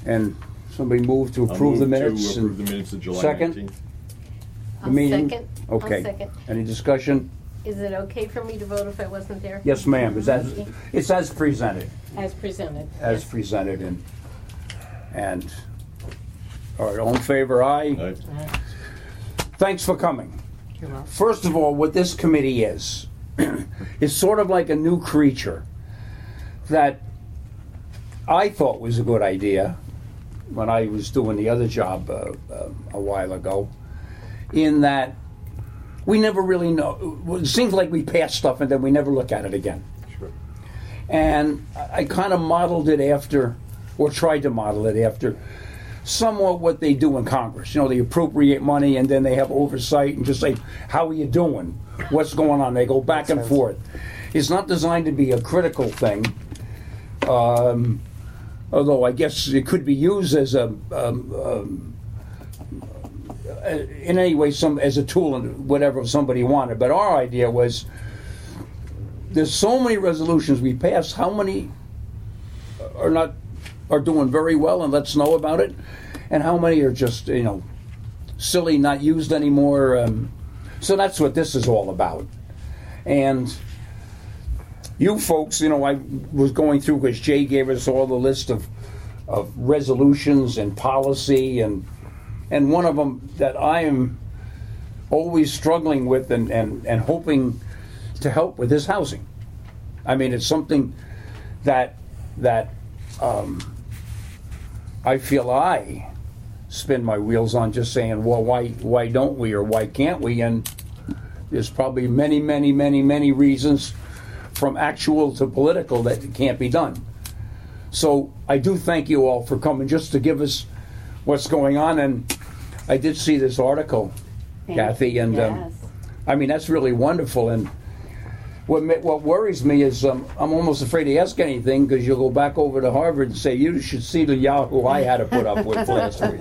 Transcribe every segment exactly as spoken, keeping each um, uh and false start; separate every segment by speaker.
Speaker 1: And somebody moved to
Speaker 2: I'll
Speaker 1: approve the
Speaker 2: move
Speaker 1: minutes.
Speaker 2: To approve
Speaker 1: and
Speaker 2: the minutes of July
Speaker 1: second?
Speaker 2: nineteenth.
Speaker 1: The
Speaker 3: I'll
Speaker 1: meeting?
Speaker 3: second.
Speaker 1: Okay.
Speaker 3: I'll second.
Speaker 1: Any discussion?
Speaker 3: Is it okay for me to vote if I wasn't there?
Speaker 1: Yes, ma'am. It's as, it's as presented.
Speaker 3: As presented.
Speaker 1: As
Speaker 3: yes.
Speaker 1: presented. And, and, all right, all in favor, aye?
Speaker 2: Aye.
Speaker 3: Uh,
Speaker 1: Thanks for coming.
Speaker 3: You're welcome.
Speaker 1: First of all, what this committee is, is sort of like a new creature that I thought was a good idea when I was doing the other job uh, uh, a while ago, in that we never really know. It seems like we pass stuff and then we never look at it again.
Speaker 2: Sure.
Speaker 1: And I kind of modeled it after, or tried to model it after, somewhat what they do in Congress. You know, they appropriate money and then they have oversight and just say, how are you doing? What's going on? They go back and forth. It's not designed to be a critical thing, um, although I guess it could be used as a, um, um, in any way, some as a tool and whatever somebody wanted. But our idea was, there's so many resolutions we pass, how many are not are doing very well and let's know about it, and how many are just, you know, silly, not used anymore. Um, so that's what this is all about. And you folks, you know, I was going through, because Jay gave us all the list of of resolutions and policy, and and one of them that I am always struggling with and, and, and hoping to help with is housing. I mean, it's something that that um, I feel I spin my wheels on, just saying, well, why why don't we, or why can't we? And there's probably many, many, many, many reasons, from actual to political, that it can't be done. So I do thank you all for coming, just to give us what's going on. And I did see this article,
Speaker 3: Thank
Speaker 1: Kathy, and
Speaker 3: yes.
Speaker 1: um, I mean, that's really wonderful. And what ma- what worries me is um, I'm almost afraid to ask anything, because you'll go back over to Harvard and say, you should see the Yahoo I had to put up with last week.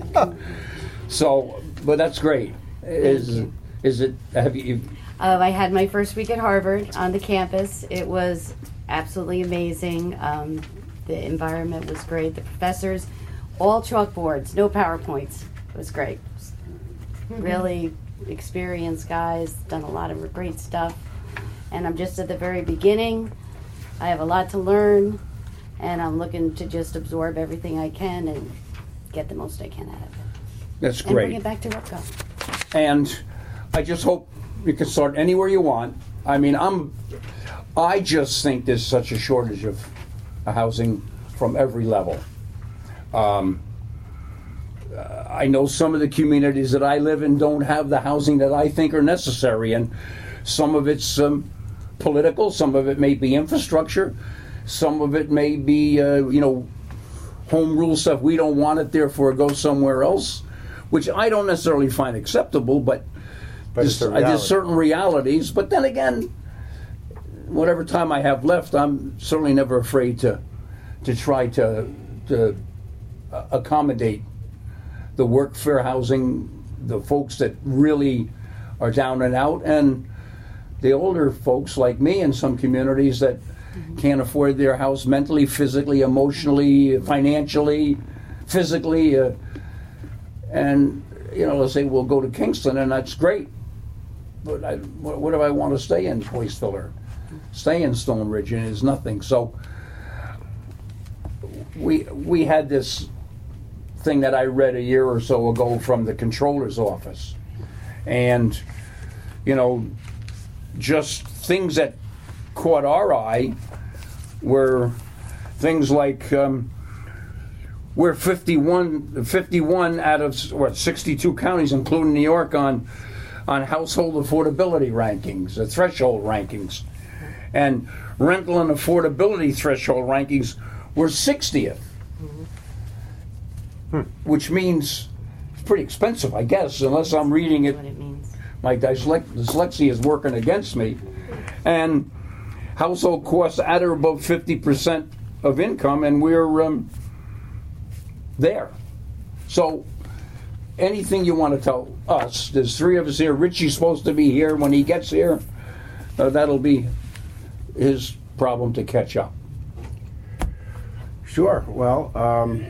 Speaker 1: So, but that's great. Is is it? Have you?
Speaker 4: Uh, I had my first week at Harvard on the campus. It was absolutely amazing. Um, the environment was great. The professors, all chalkboards, no PowerPoints. It was great. Really experienced guys, done a lot of great stuff. And I'm just at the very beginning. I have a lot to learn, and I'm looking to just absorb everything I can and get the most I can out of it.
Speaker 1: That's
Speaker 4: And bring
Speaker 1: great.
Speaker 4: it back to Ripco.
Speaker 1: And I just hope you can start anywhere you want. I mean, I'm. I just think there's such a shortage of housing from every level. Um, uh, I know some of the communities that I live in don't have the housing that I think are necessary, and some of it's um, political, some of it may be infrastructure, some of it may be, uh, you know, home rule stuff. We don't want it, therefore go somewhere else, which I don't necessarily find acceptable, but,
Speaker 5: But
Speaker 1: there's,
Speaker 5: it's a
Speaker 1: uh, there's
Speaker 5: reality.
Speaker 1: certain realities. But then again, whatever time I have left, I'm certainly never afraid to to try to to uh, accommodate the work fair housing, the folks that really are down and out, and the older folks like me in some communities that can't afford their house mentally, physically, emotionally, financially, physically, uh, and you know, let's say we'll go to Kingston, and that's great. But I, what, what do I want to stay in Hoyesville or stay in Stone Ridge? And it's nothing. So we we had this thing that I read a year or so ago from the controller's office, and you know, just things that caught our eye were things like um, we're fifty-one, fifty-one out of what sixty-two counties, including New York, on on household affordability rankings, the threshold rankings, and rental and affordability threshold rankings were sixtieth,
Speaker 5: Hmm.
Speaker 1: which means it's pretty expensive, I guess, unless I'm reading it.
Speaker 4: What it means.
Speaker 1: My dyslec- dyslexia is working against me, and household costs at or above fifty percent of income, and we're um, there. So anything you want to tell us, there's three of us here. Richie's supposed to be here when he gets here. Uh, that'll be his problem to catch up.
Speaker 5: Sure. Well, um,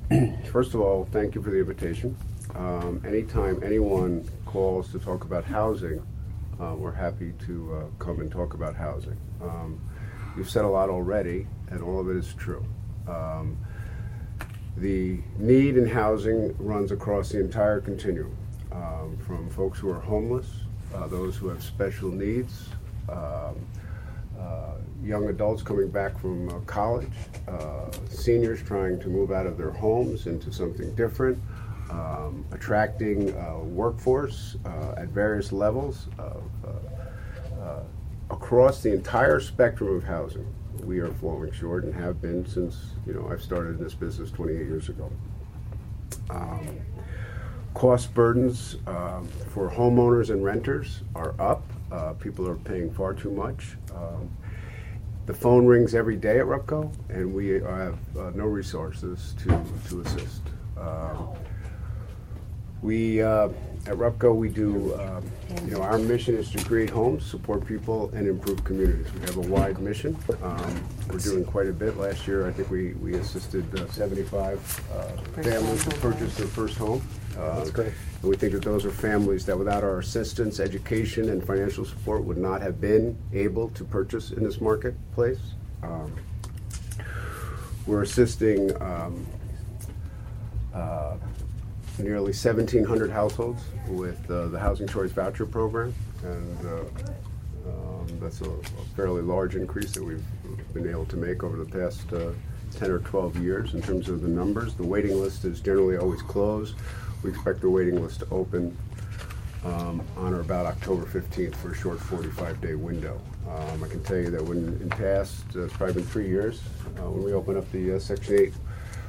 Speaker 2: First of all, thank you for the invitation. Um, anytime anyone calls to talk about housing, uh, we're happy to uh, come and talk about housing. Um, you've said a lot already, and all of it is true. Um, the need in housing runs across the entire continuum, um, from folks who are homeless, uh, those who have special needs, um, uh, young adults coming back from uh, college, uh, seniors trying to move out of their homes into something different, um, attracting uh, workforce uh, at various levels of, uh, uh, across the entire spectrum of housing. We are falling short and have been since, you know, I've started in this business twenty-eight years ago. Um, cost burdens um, for homeowners and renters are up. Uh, people are paying far too much. Um, the phone rings every day at RUPCO, and we have uh, no resources to, to assist. Um, we, uh, at RUPCO, we do, um, you know, our mission is to create homes, support people, and improve communities. We have a wide mission. Um, we're doing quite a bit. Last year, I think we, we assisted uh, seventy-five uh, families to purchase their first home. Uh,
Speaker 5: That's great.
Speaker 2: And we think that those are families that without our assistance, education, and financial support would not have been able to purchase in this marketplace. Um, we're assisting um, uh, nearly seventeen hundred households with uh, the Housing Choice Voucher Program, and uh, um, that's a, a fairly large increase that we've been able to make over the past uh, ten or twelve years in terms of the numbers. The waiting list is generally always closed. We expect the waiting list to open um, on or about October fifteenth for a short forty-five day window. Um, I can tell you that when in past, uh, it's probably been three years, uh, when we open up the uh, Section eight,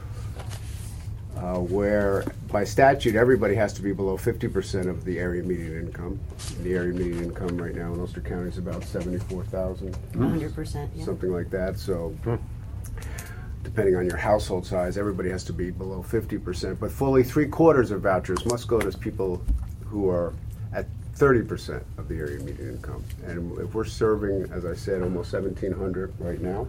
Speaker 2: uh, where by statute everybody has to be below fifty percent of the area median income. The area median income right now in Ulster County is about seventy-four thousand.
Speaker 4: one hundred percent, yeah.
Speaker 2: Something like that. So. Depending on your household size, everybody has to be below fifty percent, but fully three quarters of vouchers must go to people who are at thirty percent of the area median income. And if we're serving, as I said, almost seventeen hundred right now,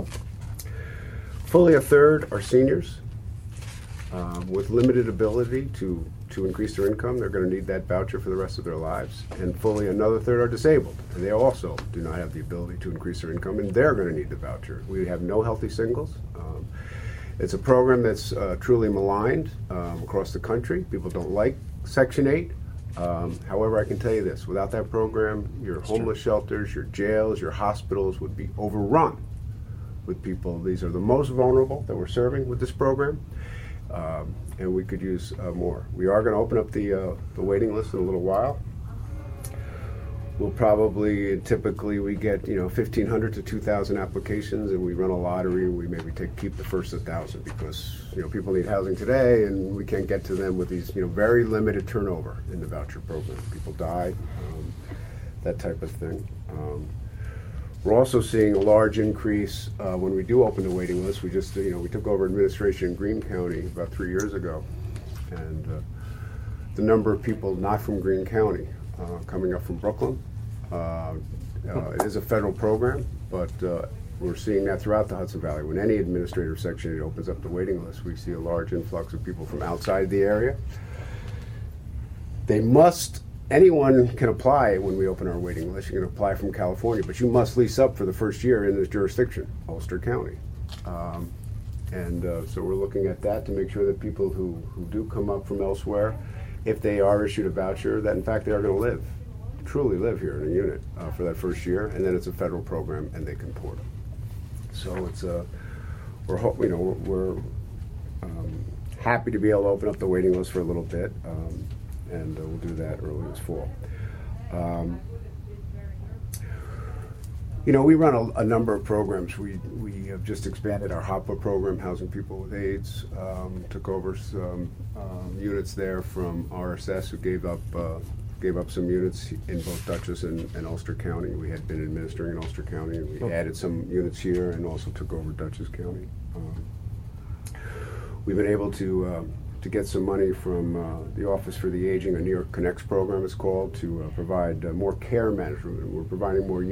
Speaker 2: fully a third are seniors um, with limited ability to, to increase their income. They're going to need that voucher for the rest of their lives. And fully another third are disabled, and they also do not have the ability to increase their income, and they're going to need the voucher. We have no healthy singles. Um, it's a program that's uh, truly maligned um, across the country. People don't like Section eight. Um, however, I can tell you this, without that program, your homeless shelters, your jails, your hospitals would be overrun with people. These are the most vulnerable that we're serving with this program, um, and we could use uh, more. We are going to open up the, uh, the waiting list in a little while. We'll probably, typically we get, you know, fifteen hundred to two thousand applications, and we run a lottery. We maybe take, keep the first one thousand because, you know, people need housing today, and we can't get to them with these, you know, very limited turnover in the voucher program. People die, um, that type of thing. Um, we're also seeing a large increase uh, when we do open the waiting list. We just, you know, we took over administration in Greene County about three years ago, and uh, the number of people not from Greene County Uh, coming up from Brooklyn. Uh, uh, it is a federal program, but uh, we're seeing that throughout the Hudson Valley. When any administrative section opens up the waiting list, we see a large influx of people from outside the area. They must, anyone can apply when we open our waiting list. You can apply from California, but you must lease up for the first year in this jurisdiction, Ulster County. Um, and uh, so we're looking at that to make sure that people who, who do come up from elsewhere, if they are issued a voucher, that in fact they are going to live, truly live here in a unit uh, for that first year, and then it's a federal program and they can port them. So it's a, we're, ho- you know, we're, we're um, happy to be able to open up the waiting list for a little bit, um, and uh, we'll do that early this fall. Um, You know, we run a, a number of programs. We we have just expanded our HOPWA program, Housing People with AIDS. Um, took over some um, units there from R S S, who gave up uh, gave up some units in both Dutchess and, and Ulster County. We had been administering in Ulster County, and we
Speaker 5: Oh.
Speaker 2: added some units here, and also took over Dutchess County. Um, we've been able to. Um, to get some money from uh, the Office for the Aging, a New York Connects program it's called, to uh, provide uh, more care management. We're providing more human services, supportive housing, if you will, because often people,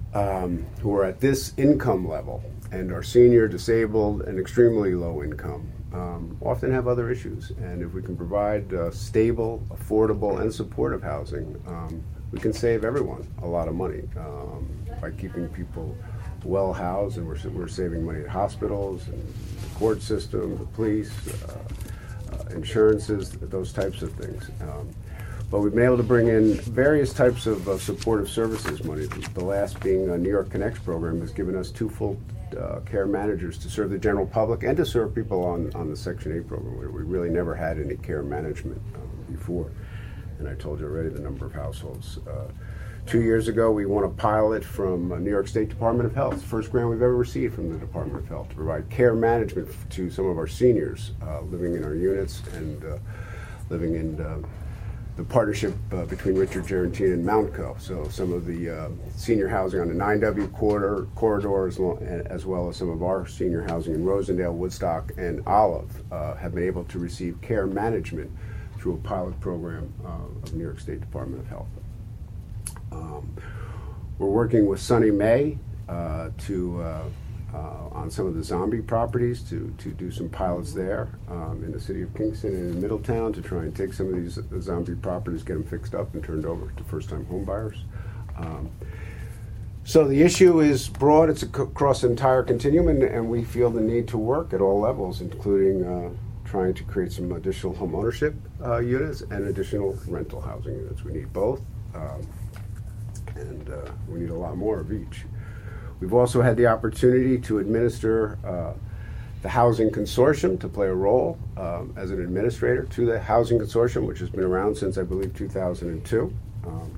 Speaker 2: um, who are at this income level and are senior, disabled, and extremely low income um, often have other issues. And if we can provide uh, stable, affordable, and supportive housing, um, we can save everyone a lot of money um, by keeping people well housed, and we're, we're saving money at hospitals and the court system, the police, uh, uh, insurances, those types of things. Um, but we've been able to bring in various types of uh, supportive services money. The last being a New York Connects program has given us two full uh, care managers to serve the general public and to serve people on, on the Section eight program, where we really never had any care management um, before. And I told you already the number of households. Uh, two years ago, we won a pilot from uh, New York State Department of Health, first grant we've ever received from the Department of Health, to provide care management f- to some of our seniors uh, living in our units and uh, living in uh, the partnership uh, between Richard Gerantine and Mountco. So some of the uh, senior housing on the nine W corridor, corridor as, lo- as well as some of our senior housing in Rosendale, Woodstock, and Olive uh, have been able to receive care management through a pilot program uh, of New York State Department of Health. Um, we're working with Sunny May uh, to uh, uh, on some of the zombie properties to, to do some pilots there um, in the city of Kingston and in Middletown to try and take some of these uh, zombie properties, get them fixed up and turned over to first-time home buyers. Um, so the issue is broad. It's across the entire continuum, and, and we feel the need to work at all levels, including uh, trying to create some additional home ownership uh, units and additional rental housing units. We need both. Um, and uh, we need a lot more of each. We've also had the opportunity to administer uh, the Housing Consortium, to play a role um, as an administrator to the Housing Consortium, which has been around since, I believe, two thousand two. Um,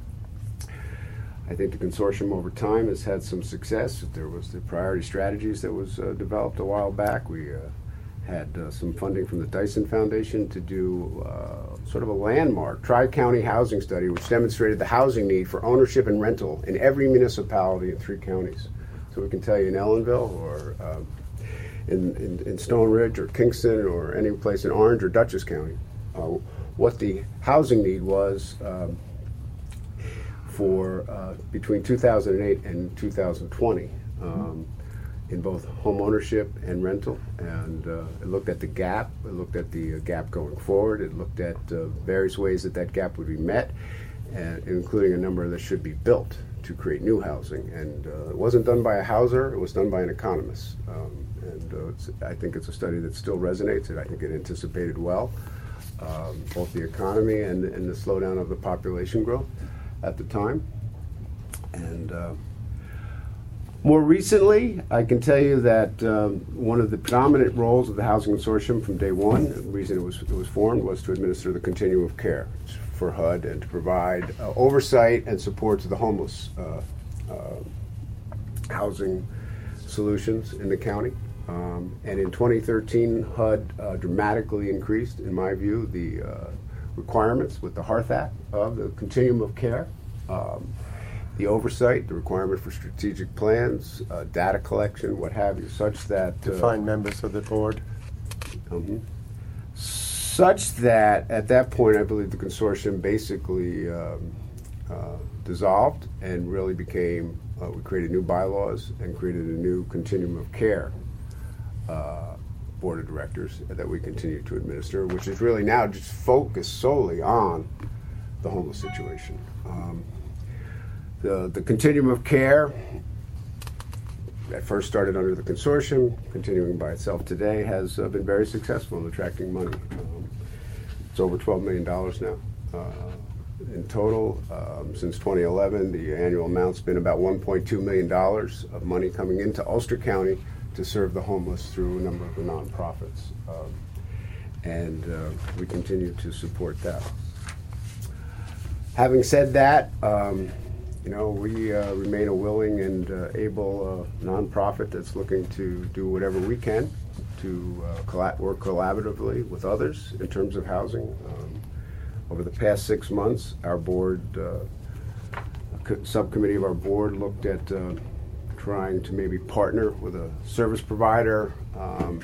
Speaker 2: I think the consortium over time has had some success. There was the priority strategies that was uh, developed a while back. We uh, had uh, some funding from the Dyson Foundation to do uh, sort of a landmark tri-county housing study, which demonstrated the housing need for ownership and rental in every municipality in three counties. So we can tell you in Ellenville or um, in, in, in Stone Ridge or Kingston or any place in Orange or Dutchess County, uh, what the housing need was um, for uh, between two thousand eight and two thousand twenty. Um, in both home ownership and rental, and uh, it looked at the gap, it looked at the uh, gap going forward, it looked at uh, various ways that that gap would be met, and including a number that should be built to create new housing. And uh, it wasn't done by a houser, it was done by an economist. Um, and uh, it's, I think it's a study that still resonates, and I think it anticipated well, um, both the economy and, and the slowdown of the population growth at the time. And uh, More recently, I can tell you that um, one of the predominant roles of the Housing Consortium from day one, the reason it was, it was formed, was to administer the continuum of care for H U D and to provide uh, oversight and support to the homeless uh, uh, housing solutions in the county. Um, and in twenty thirteen, H U D uh, dramatically increased, in my view, the uh, requirements with the HEARTH Act of the continuum of care. Um, the oversight, the requirement for strategic plans, uh, data collection, what have you, such that... Uh,
Speaker 5: Define members of the board.
Speaker 2: Mm-hmm. Such that, at that point, I believe the consortium basically um, uh, dissolved and really became, uh, we created new bylaws and created a new continuum of care uh, board of directors that we continue to administer, which is really now just focused solely on the homeless situation. Um, The, the continuum of care that first started under the consortium, continuing by itself today, has uh, been very successful in attracting money. Um, it's over twelve million dollars now uh, in total. Um, since twenty eleven, the annual amount's been about one point two million dollars of money coming into Ulster County to serve the homeless through a number of the nonprofits. Um, and uh, we continue to support that. Having said that, um, You know, we uh, remain a willing and uh, able uh, nonprofit that's looking to do whatever we can to uh, collab- work collaboratively with others in terms of housing. Um, over the past six months, our board, uh, a co- subcommittee of our board looked at uh, trying to maybe partner with a service provider um,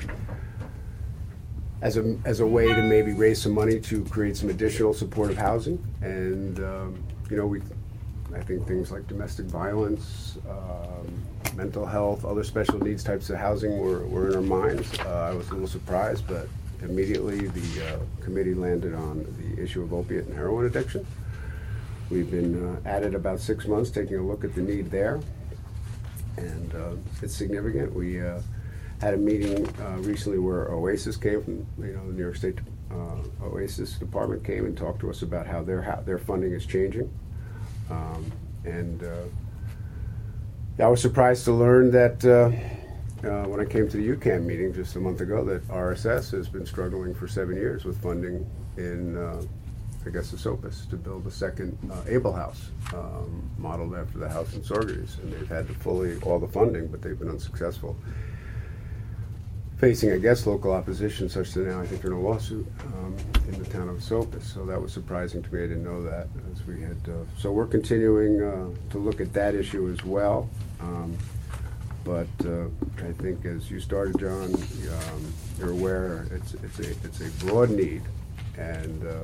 Speaker 2: as a as a way to maybe raise some money to create some additional supportive housing. And, um, you know, we I think things like domestic violence, um, mental health, other special needs types of housing were, were in our minds. Uh, I was a little surprised, but immediately the uh, committee landed on the issue of opiate and heroin addiction. We've been uh, at it about six months, taking a look at the need there, and uh, it's significant. We uh, had a meeting uh, recently where Oasis came from, you know, the New York State uh, Oasis Department came and talked to us about how their how their funding is changing, um, and uh, I was surprised to learn that uh, uh, when I came to the U CAN meeting just a month ago that R S S has been struggling for seven years with funding in, uh, I guess, the SOPAS to build a second uh, Able House, um, modeled after the house in Sorgerties, and they've had to fully all the funding, but they've been unsuccessful. Facing, I guess, local opposition, such that now I think they're in a lawsuit um, in the town of Esopus. So that was surprising to me. I didn't know that. As we had, uh, so we're continuing uh, to look at that issue as well. Um, but uh, I think, as you started, John, um, you're aware it's it's a it's a broad need, and uh,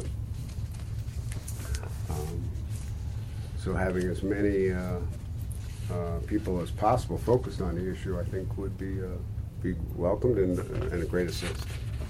Speaker 2: um, so having as many uh, uh, people as possible focused on the issue, I think, would be. Uh, be welcomed and, and a great assist.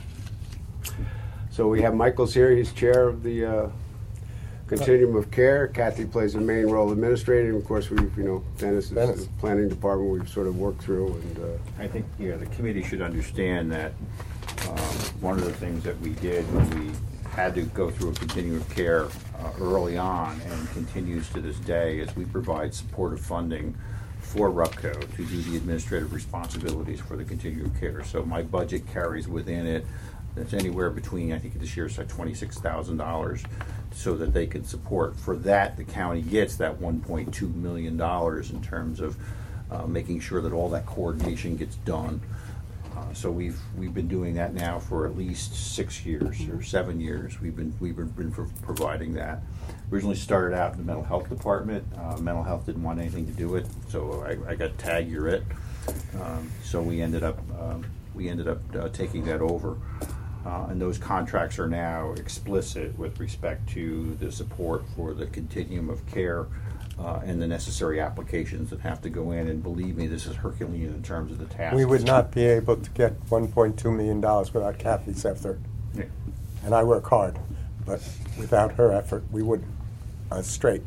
Speaker 2: So we have Michael's here. He's chair of the uh, Continuum of Care. Kathy plays a main role administrating. Of course, we've, you know, Dennis is
Speaker 5: Dennis.
Speaker 2: the planning department. We've sort of worked through. And uh,
Speaker 6: I think, yeah, the committee should understand that um, one of the things that we did when we had to go through a continuum of care uh, early on and continues to this day is we provide supportive funding for RUPCO to do the administrative responsibilities for the continuum of care. So my budget carries within it, that's anywhere between, I think this year it's like twenty-six thousand dollars, so that they can support. For that, the county gets that one point two million dollars in terms of uh, making sure that all that coordination gets done. Uh, so we've we've been doing that now for at least six years or seven years. We've been we've been, been pro providing that. Originally started out in the mental health department. Uh, mental health didn't want anything to do with it, so I, I got tagged, you're it. Um, so we ended up um, we ended up uh, taking that over, uh, and those contracts are now explicit with respect to the support for the continuum of care. Uh, and the necessary applications that have to go in, and believe me, this is Herculean in terms of the task.
Speaker 5: We would not be able to get one point two million dollars without Kathy's effort.
Speaker 6: Yeah.
Speaker 5: And I work hard, but without her effort, we wouldn't. Uh, straight.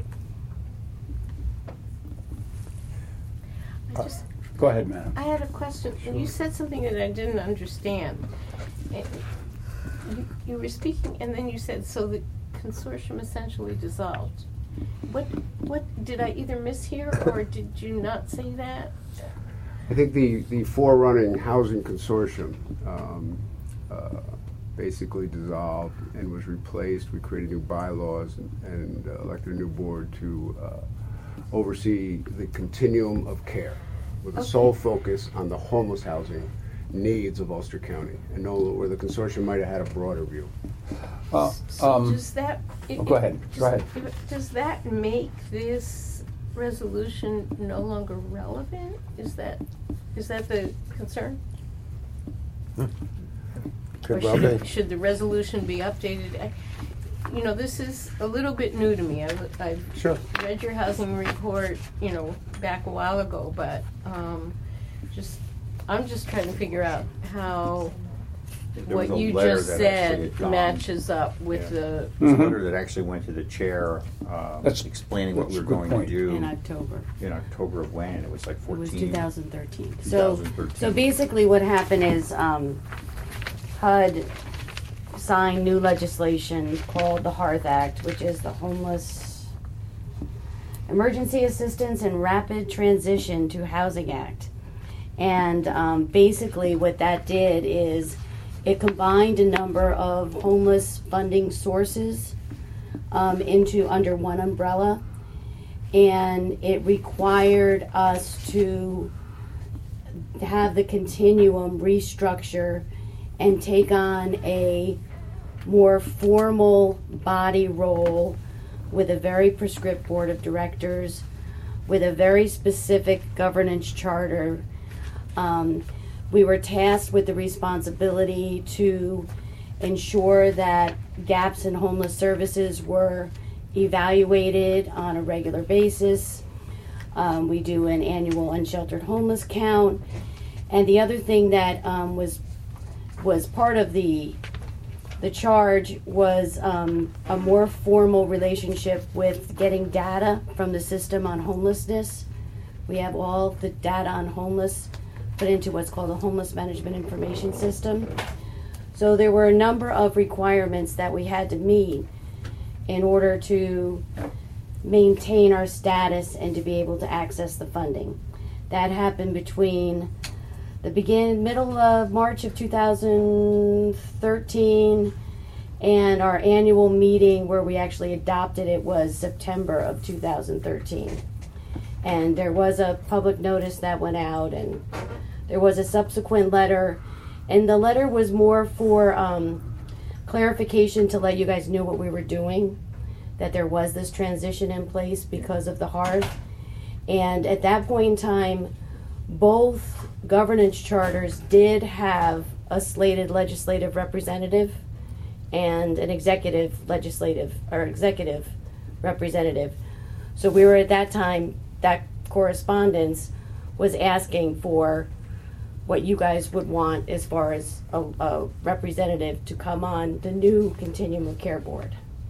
Speaker 3: I just,
Speaker 1: Go ahead, madam.
Speaker 3: I had a question. You said something that I didn't understand. And You, you were speaking, and then you said, so the consortium essentially dissolved. What, what, did I either mishear, or did you not say that?
Speaker 2: I think the, the forerunning housing consortium um, uh, basically dissolved and was replaced. We created new bylaws and, and uh, elected a new board to uh, oversee the continuum of care with a
Speaker 3: Okay.
Speaker 2: sole focus on the homeless housing needs of Ulster County, and no, where the consortium might have had a broader view.
Speaker 1: Uh,
Speaker 3: So
Speaker 1: um,
Speaker 3: does that? it-
Speaker 1: oh, go ahead.
Speaker 3: does-
Speaker 1: Go ahead.
Speaker 3: Does that make this resolution no longer relevant? Is that, is that the concern? Or
Speaker 5: Could well
Speaker 3: should,
Speaker 5: be.
Speaker 3: should the resolution be updated? I- You know, this is a little bit new to me. I, I've
Speaker 5: Sure.
Speaker 3: read your housing report, you know, back a while ago, but um, just, I'm just trying to figure out how
Speaker 6: There was
Speaker 3: what
Speaker 6: a
Speaker 3: you
Speaker 6: letter
Speaker 3: just
Speaker 6: that actually
Speaker 3: said
Speaker 6: had gone-
Speaker 3: matches up with
Speaker 6: Yeah.
Speaker 3: the,
Speaker 6: There's a
Speaker 1: Mhm.
Speaker 6: letter that actually went to the chair, um,
Speaker 1: That's-
Speaker 6: explaining what we
Speaker 1: that's
Speaker 6: were
Speaker 1: a good
Speaker 6: going to
Speaker 1: point.
Speaker 6: do
Speaker 4: in October.
Speaker 6: in October of when, it was like
Speaker 4: It
Speaker 6: fourteen.
Speaker 4: was two thousand thirteen. So,
Speaker 6: two thousand thirteen.
Speaker 4: so basically what happened is, um, H U D signed new legislation called the HEARTH Act, which is the Homeless Emergency Assistance and Rapid Transition to Housing Act. And, um, basically what that did is it combined a number of homeless funding sources, um, into, under one umbrella. And it required us to have the continuum restructure and take on a more formal body role with a very prescriptive board of directors, with a very specific governance charter. Um, we were tasked with the responsibility to ensure that gaps in homeless services were evaluated on a regular basis. Um, we do an annual unsheltered homeless count. And the other thing that um, was was part of the the charge was um, a more formal relationship with getting data from the system on homelessness. We have all the data on homeless put into what's called a homeless management information system. So there were a number of requirements that we had to meet in order to maintain our status and to be able to access the funding. That happened between the begin middle of March of two thousand thirteen and our annual meeting where we actually adopted it was September of two thousand thirteen. And there was a public notice that went out, and there was a subsequent letter, and the letter was more for um, clarification to let you guys know what we were doing, that there was this transition in place because of the H A R V. And at that point in time, both governance charters did have a slated legislative representative and an executive legislative or executive representative. So we were at that time, that correspondence was asking for what you guys would want as far as a, a representative to come on the new Continuum of Care Board.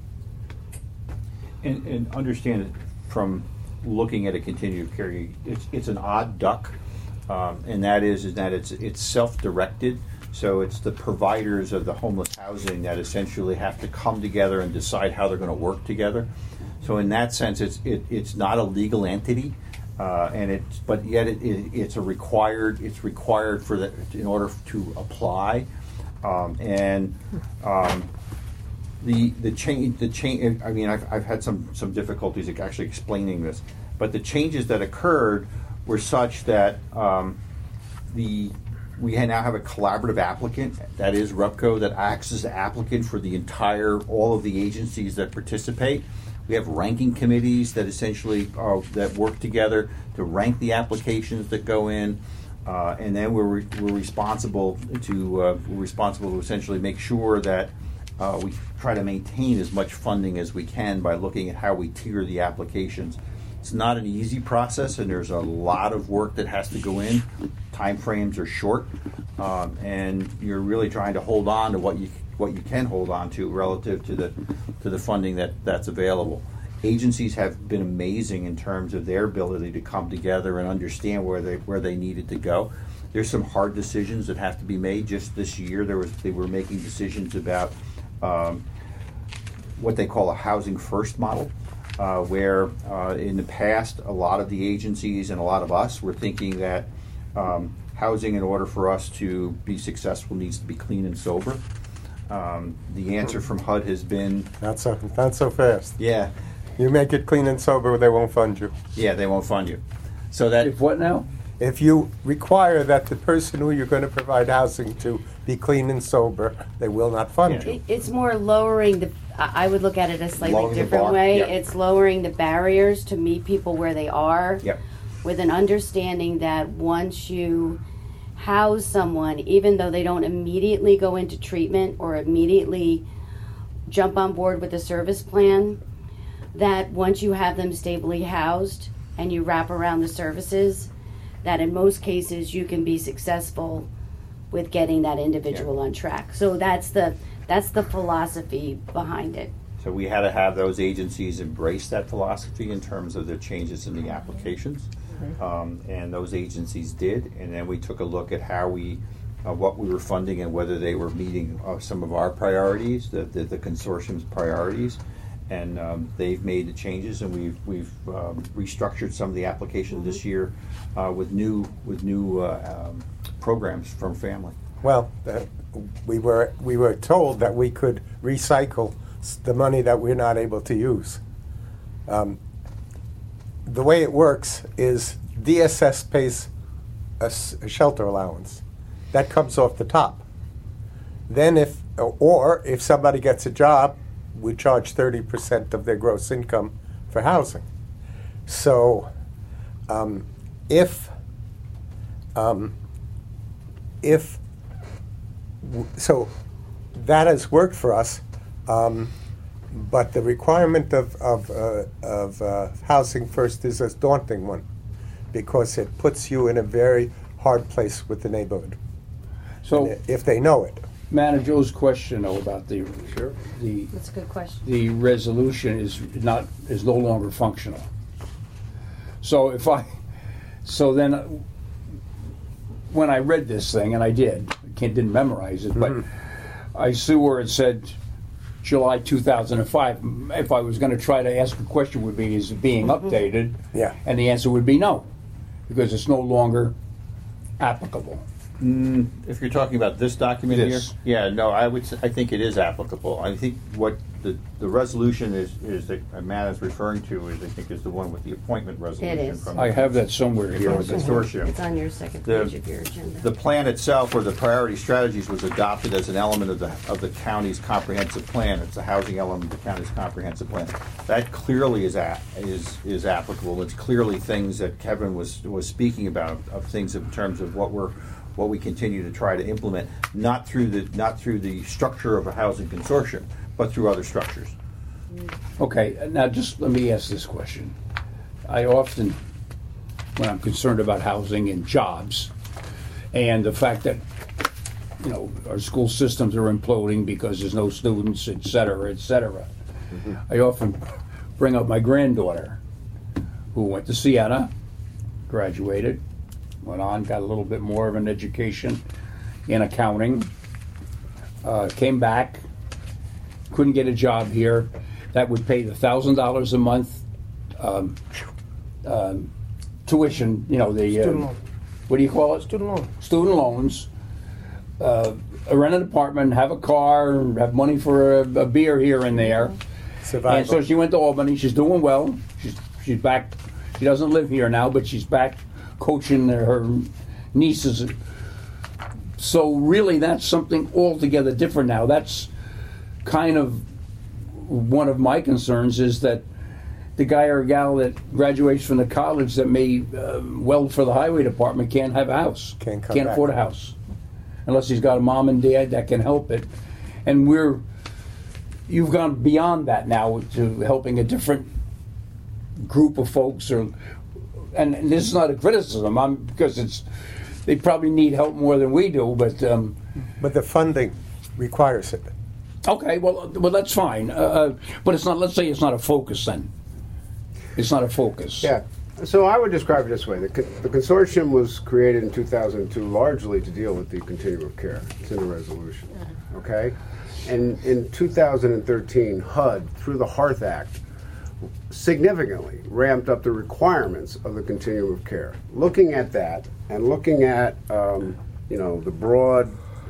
Speaker 6: And, and understand that from looking at a continuum of care, you- it's, it's an odd duck, um, and that is, is that it's, it's self-directed. So it's the providers of the homeless housing that essentially have to come together and decide how they're going to work together. So in that sense, it's it, it's not a legal entity, uh, and it's but yet it, it, it's a required it's required for the in order to apply, um, and um, the the change the change. I mean, I've I've had some some difficulties actually explaining this, but the changes that occurred were such that um, the we now have a collaborative applicant, that is RUPCO, that acts as the applicant for the entire, all of the agencies that participate. We have ranking committees that essentially are, that work together to rank the applications that go in, uh, and then we're, re- we're responsible to uh, we're responsible to essentially make sure that uh, we try to maintain as much funding as we can by looking at how we tier the applications. It's not an easy process, and there's a lot of work that has to go in. Time frames are short, um, and you're really trying to hold on to what you what you can hold on to relative to the to the funding that, that's available. Agencies have been amazing in terms of their ability to come together and understand where they where they needed to go. There's some hard decisions that have to be made. Just this year, there was they were making decisions about um, what they call a housing first model. Uh, where uh, in the past, a lot of the agencies and a lot of us were thinking that um, housing, in order for us to be successful, needs to be clean and sober. Um, the answer from H U D has been,
Speaker 5: Not so, not so fast.
Speaker 6: yeah,
Speaker 5: You make it clean and sober, they won't fund you.
Speaker 6: yeah, they won't fund you. So that
Speaker 1: If what now?
Speaker 5: If you require that the person who you're going to provide housing to be clean and sober, they will not fund
Speaker 6: Yeah.
Speaker 5: you.
Speaker 4: It, it's more lowering the, I I would look at it a slightly
Speaker 6: Lowering the
Speaker 4: different
Speaker 6: bar,
Speaker 4: way.
Speaker 6: yep.
Speaker 4: It's lowering the barriers to meet people where they are.
Speaker 6: Yep.
Speaker 4: With an understanding that once you house someone, even though they don't immediately go into treatment or immediately jump on board with the service plan, that once you have them stably housed and you wrap around the services, that in most cases you can be successful with getting that individual on track. So that's the that's the philosophy behind it.
Speaker 6: So we had to have those agencies embrace that philosophy in terms of the changes in the applications, um, and those agencies did. And then we took a look at how we, uh, what we were funding, and whether they were meeting uh, some of our priorities, the the, the consortium's priorities. And um, they've made the changes, and we've we've um, restructured some of the applications this year uh, with new with new uh, um, programs from family.
Speaker 5: Well, uh, we were we were told that we could recycle s- the money that we're not able to use. Um, the way it works is D S S pays a, s- a shelter allowance. That comes off the top. Then if, or if somebody gets a job, we charge thirty percent of their gross income for housing. So um, if, um, if, w- so that has worked for us. Um, But the requirement of, of, uh, of uh, Housing First is a daunting one, because it puts you in a very hard place with the neighborhood,
Speaker 1: So,
Speaker 5: if they know it.
Speaker 1: Manager's question though about the,
Speaker 2: Sure.
Speaker 1: the,
Speaker 4: That's a good question.
Speaker 1: the resolution is not, is no longer functional. So if I, so then, uh, when I read this thing, and I did, can't, didn't memorize it, but I see where it said July two thousand five. If I was gonna try to ask a question, would be, is it being updated?
Speaker 5: Yeah.
Speaker 1: And the answer would be no, because it's no longer applicable.
Speaker 6: If you're talking about this document
Speaker 1: This.
Speaker 6: here, yeah, no, I would. s- I think it is applicable. I think what the the resolution is is that Matt is referring to is I think is the one with the appointment resolution.
Speaker 4: is.
Speaker 6: From
Speaker 1: I have that somewhere here.
Speaker 6: From the consortium.
Speaker 4: It's on your second
Speaker 6: The-
Speaker 4: page of your agenda.
Speaker 6: The plan itself, or the priority strategies, was adopted as an element of the of the county's comprehensive plan. It's a housing element of the county's comprehensive plan. That clearly is a, is is applicable. It's clearly things that Kevin was was speaking about, of things in terms of what we're what we continue to try to implement, not through the not through the structure of a housing consortium, but through other structures.
Speaker 1: Okay, now just let me ask this question. I often, when I'm concerned about housing and jobs, and the fact that, you know, our school systems are imploding because there's no students, et cetera, et cetera, I often bring up my granddaughter, who went to Siena, graduated, went on, got a little bit more of an education in accounting, uh, came back, couldn't get a job here. That would pay the thousand dollars a month um, um, tuition. You know the
Speaker 7: Student
Speaker 1: uh,
Speaker 7: loan.
Speaker 1: what do you call it?
Speaker 7: Student loan.
Speaker 1: Student loans. Uh, rent an apartment, have a car, have money for a, a beer here and there.
Speaker 5: Survival.
Speaker 1: And so she went to Albany. She's doing well. She's she's back. She doesn't live here now, but she's back coaching her nieces. So really, that's something altogether different now. That's kind of one of my concerns, is that the guy or gal that graduates from the college that may uh, weld for the highway department can't have a house.
Speaker 5: Can't come
Speaker 1: Can't
Speaker 5: back.
Speaker 1: afford a house unless he's got a mom and dad that can help it. And we're you've gone beyond that now to helping a different group of folks, or and, and this is not a criticism. I'm because it's they probably need help more than we do, but. Um,
Speaker 5: But the funding requires it.
Speaker 1: Okay, well, well, that's fine. Uh, but it's not. Let's say it's not a focus then. It's not a focus.
Speaker 2: Yeah. So I would describe it this way: the, con- the consortium was created in two thousand two largely to deal with the continuum of care. It's in the resolution. Okay. And in two thousand thirteen, H U D, through the Hearth Act, significantly ramped up the requirements of the continuum of care. Looking at that and looking at um, you know the broad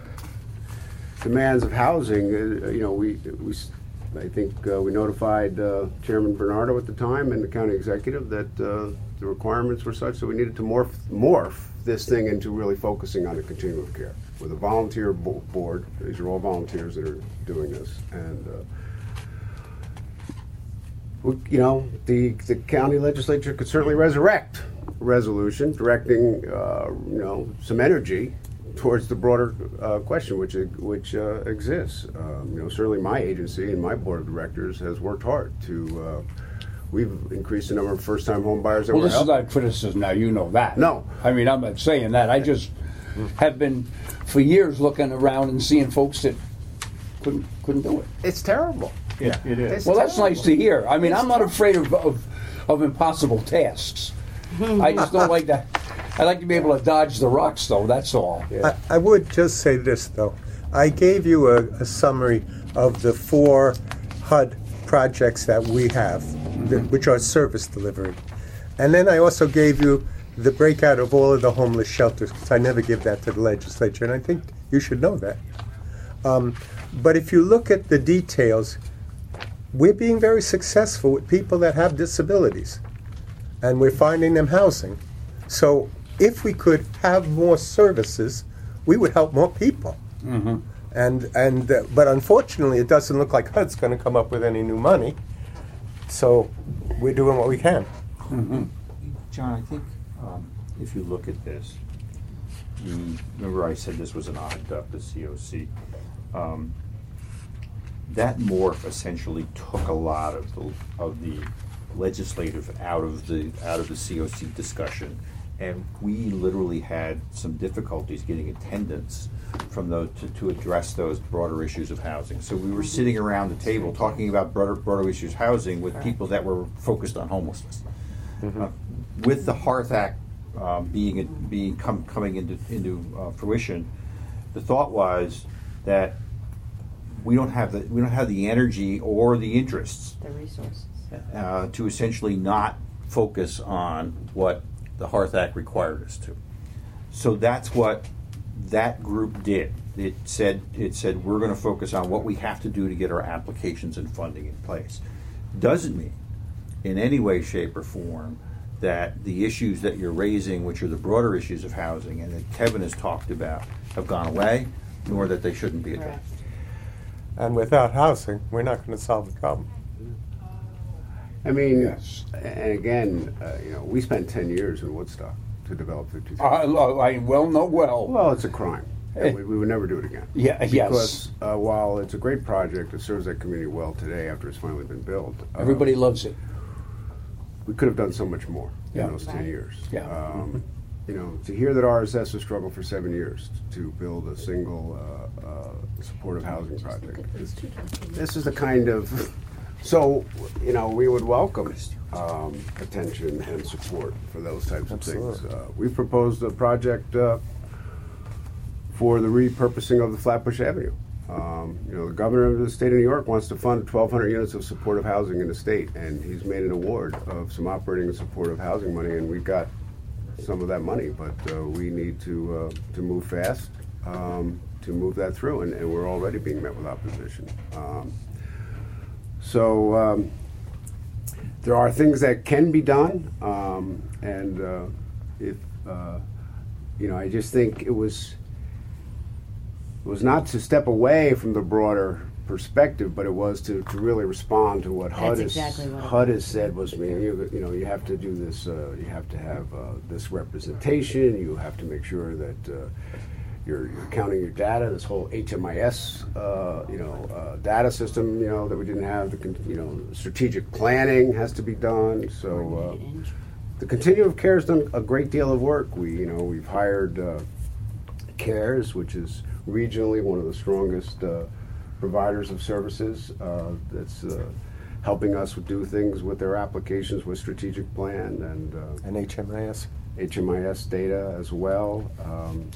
Speaker 2: demands of housing, uh, you know we we I think uh, we notified uh, Chairman Bernardo at the time and the county executive that uh, the requirements were such that we needed to morph morph this thing into really focusing on the continuum of care with a volunteer bo- board. These are all volunteers that are doing this, and. Uh, we- You know, the, the county legislature could certainly resurrect a resolution directing, uh, you know, some energy towards the broader uh, question which which uh, exists. Um, you know, certainly my agency and my board of directors has worked hard to. Uh, we've increased the number of first-time home buyers that
Speaker 1: Well,
Speaker 2: we're
Speaker 1: this is
Speaker 2: helping.
Speaker 1: not criticism. Now you know that.
Speaker 2: No.
Speaker 1: I mean, I'm not saying that. I just have been for years looking around and seeing folks that couldn't couldn't do it.
Speaker 2: It's terrible.
Speaker 6: Yeah, it is.
Speaker 2: It's
Speaker 1: Well, that's
Speaker 2: terrible.
Speaker 1: nice to hear. I mean, I'm not afraid of of, of impossible tasks. I just don't like that. I like to be able to dodge the rocks, though. That's all.
Speaker 5: I, I would just say this, though. I gave you a, a summary of the four H U D projects that we have, that, which are service delivery. And then I also gave you the breakout of all of the homeless shelters, because I never give that to the legislature, and I think you should know that. Um, but if you look at the details, we're being very successful with people that have disabilities, and we're finding them housing. So if we could have more services, we would help more people.
Speaker 1: Mm-hmm.
Speaker 5: And and uh, but unfortunately, it doesn't look like H U D's going to come up with any new money. So we're doing what we can.
Speaker 1: Mm-hmm.
Speaker 6: John, I think um, if you look at this, you, remember I said this was an odd duck, the C O C. Um, that morph essentially took a lot of the, of the legislative out of the, out of the C O C discussion. And we literally had some difficulties getting attendance from those, to, to address those broader issues of housing. So we were sitting around the table talking about broader, broader issues of housing with people that were focused on homelessness. Mm-hmm. Uh, with the Hearth Act um, being being come, coming into into uh, fruition, the thought was that we don't have the we don't have the energy or the interests,
Speaker 4: The resources.
Speaker 6: uh, to essentially not focus on what the Hearth Act required us to. So that's what that group did. It said it said we're going to focus on what we have to do to get our applications and funding in place. Doesn't mean in any way, shape, or form that the issues that you're raising, which are the broader issues of housing and that Kevin has talked about, have gone away, nor that they shouldn't be addressed.
Speaker 5: And without housing, we're not going to solve the problem.
Speaker 2: I mean,
Speaker 1: Yes.
Speaker 2: and again, uh, you know, we spent ten years in Woodstock to develop fifty-three.
Speaker 1: I, I well know well.
Speaker 2: Well, it's a crime. And we, we would never do it again.
Speaker 1: Yeah, yes.
Speaker 2: Because uh, while it's a great project, it serves that community well today after it's finally been built. uh,
Speaker 1: Everybody loves it.
Speaker 2: We could have done so much more
Speaker 1: Yeah.
Speaker 2: in those ten
Speaker 4: Right.
Speaker 2: years.
Speaker 1: Yeah.
Speaker 2: Um, you know, to hear that R S S has struggled for seven years to build a single uh, uh, supportive housing project. This is the kind of, so, you know, we would welcome um, attention and support for those types of things.
Speaker 5: Absolutely.
Speaker 2: Uh, We've proposed a project uh, for the repurposing of the Flatbush Avenue. Um, you know, the governor of the state of New York wants to fund twelve hundred units of supportive housing in the state, and he's made an award of some operating and supportive housing money, and we've got some of that money, but uh, we need to uh, to move fast um, to move that through, and, and we're already being met with opposition. Um, so um, there are things that can be done, um, and uh, if uh, you know, I just think it was. It was not to step away from the broader perspective, but it was to, to really respond to what H U D,
Speaker 4: That's
Speaker 2: has,
Speaker 4: exactly what it
Speaker 2: H U D has said was, man, you, you know, you have to do this, uh, you have to have uh, this representation, you have to make sure that uh, you're, you're counting your data, this whole H M I S, uh, you know, uh, data system, you know, that we didn't have, the, con- you know, strategic planning has to be done, so uh, the Continuum of Care has done a great deal of work. We, you know, we've hired uh, CARES, which is regionally one of the strongest uh, providers of services uh, that's uh, helping us do things with their applications with strategic plan and uh,
Speaker 5: And H M I S.
Speaker 2: H M I S data as well. Um,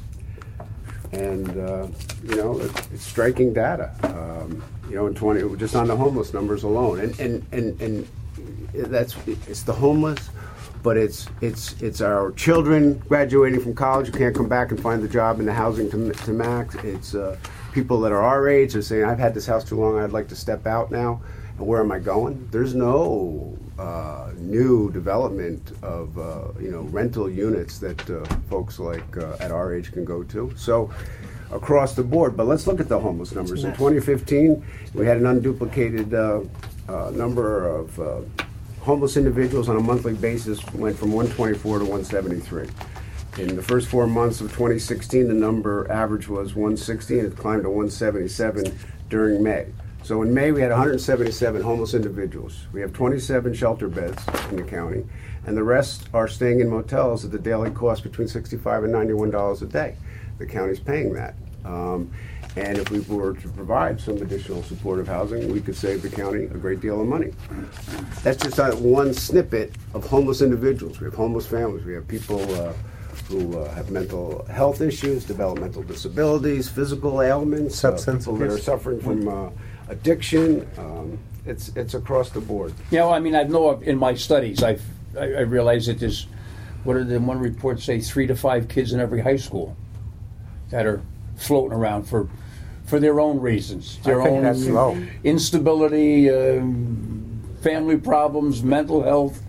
Speaker 2: and, uh, you know, it, it's striking data, um, you know, in twenty, just on the homeless numbers alone. And, and, and, and that's, it's the homeless, but it's it's it's our children graduating from college who can't come back and find the job in the housing to, to max. It's uh, people that are our age are saying, I've had this house too long, I'd like to step out now, and where am I going? There's no uh, new development of uh, you know, rental units that uh, folks like uh, at our age can go to. So across the board, but let's look at the homeless numbers. In twenty fifteen, we had an unduplicated uh, uh, number of uh, homeless individuals on a monthly basis went from one twenty-four to one seventy-three. In the first four months of twenty sixteen, the number average was one sixty, and it climbed to one seventy-seven during May. So in May, we had one hundred seventy-seven homeless individuals. We have twenty-seven shelter beds in the county, and the rest are staying in motels at the daily cost between sixty-five and ninety-one dollars a day. The county's paying that. Um, And if we were to provide some additional supportive housing, we could save the county a great deal of money. That's just uh, one snippet of homeless individuals. We have homeless families. We have people uh, who uh, have mental health issues, developmental disabilities, physical ailments,
Speaker 5: Substance
Speaker 2: uh, people that are
Speaker 5: abuse.
Speaker 2: suffering from uh, addiction. Um, it's it's across the board.
Speaker 1: You know, I mean, I know in my studies, I've, I, I realize that there's, what did the one report say, three to five kids in every high school that are floating around for for their own reasons, their
Speaker 5: I think
Speaker 1: own
Speaker 5: that's low.
Speaker 1: instability, um, family problems, mental health,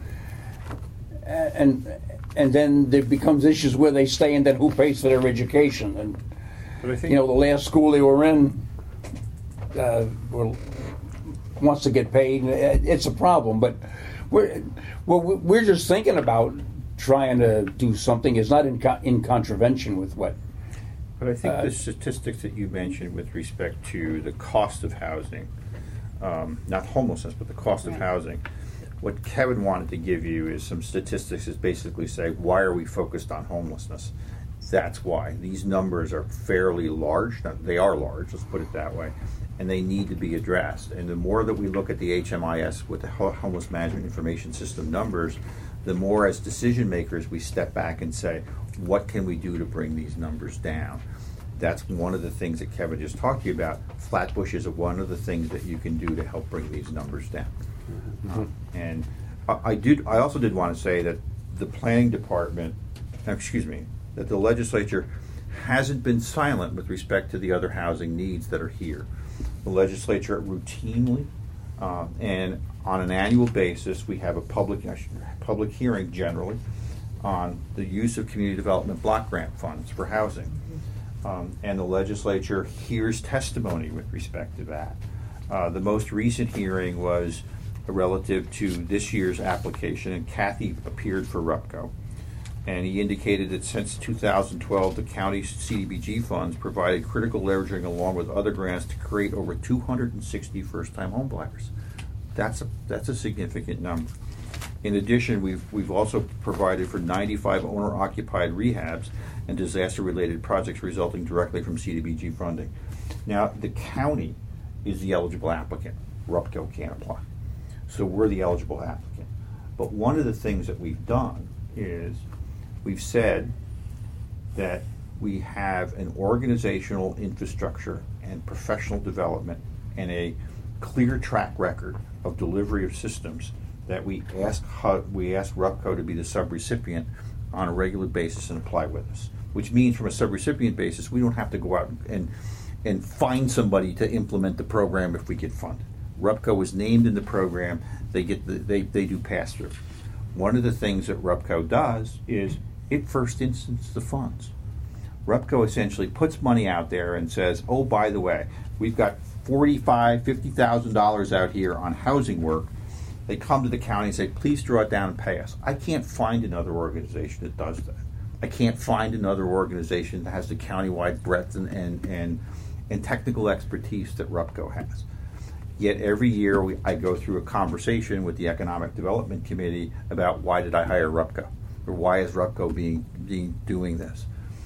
Speaker 1: and and then there becomes issues where they stay, and then who pays for their education? And
Speaker 6: But I think
Speaker 1: you know, the last school they were in uh, well, wants to get paid. It's a problem, but we're well, we're just thinking about trying to do something. It's not in, co- in contravention with what.
Speaker 6: But I think
Speaker 1: Uh,
Speaker 6: the statistics that you mentioned with respect to the cost of housing um, not homelessness, but the cost of
Speaker 4: Right.
Speaker 6: housing. What Kevin wanted to give you is some statistics is basically say, why are we focused on homelessness? That's why. These numbers are fairly large. Now, they are large, let's put it that way, and they need to be addressed. And the more that we look at the H M I S with the Ho- Homeless Management Information System numbers, the more as decision makers we step back and say, what can we do to bring these numbers down? That's one of the things that Kevin just talked to you about. Flatbush is one of the things that you can do to help bring these numbers down. Uh, and I, I did. I also did want to say that the planning department, excuse me, that the legislature hasn't been silent with respect to the other housing needs that are here. The legislature routinely uh, and on an annual basis, we have a public public hearing generally on the use of community development block grant funds for housing. Um, and the legislature hears testimony with respect to that. Uh, the most recent hearing was relative to this year's application, and Kathy appeared for RUPCO. And he indicated that since two thousand twelve, the county's C D B G funds provided critical leveraging along with other grants to create over two hundred sixty first-time home buyers. That's a, that's a significant number. In addition, we've, we've also provided for ninety-five owner-occupied rehabs and disaster-related projects resulting directly from C D B G funding. Now, the county is the eligible applicant. RUPCO can't apply. So we're the eligible applicant. But one of the things that we've done is we've said that we have an organizational infrastructure and professional development and a clear track record of delivery of systems that we ask we ask RUPCO to be the subrecipient on a regular basis and apply with us. Which means from a subrecipient basis, we don't have to go out and and find somebody to implement the program if we get funded. RUPCO is named in the program. They get the, they they do pass through. One of the things that RUPCO does is it first instance the funds. RUPCO essentially puts money out there and says, oh, by the way, we've got forty-five, fifty thousand dollars out here on housing work. They come to the county and say, please draw it down and pay us. I can't find another organization that does that. I can't find another organization that has the countywide breadth and and, and, and technical expertise that RUPCO has. Yet every year we, I go through a conversation with the Economic Development Committee about why did I hire RUPCO, or why is RUPCO being, being doing this.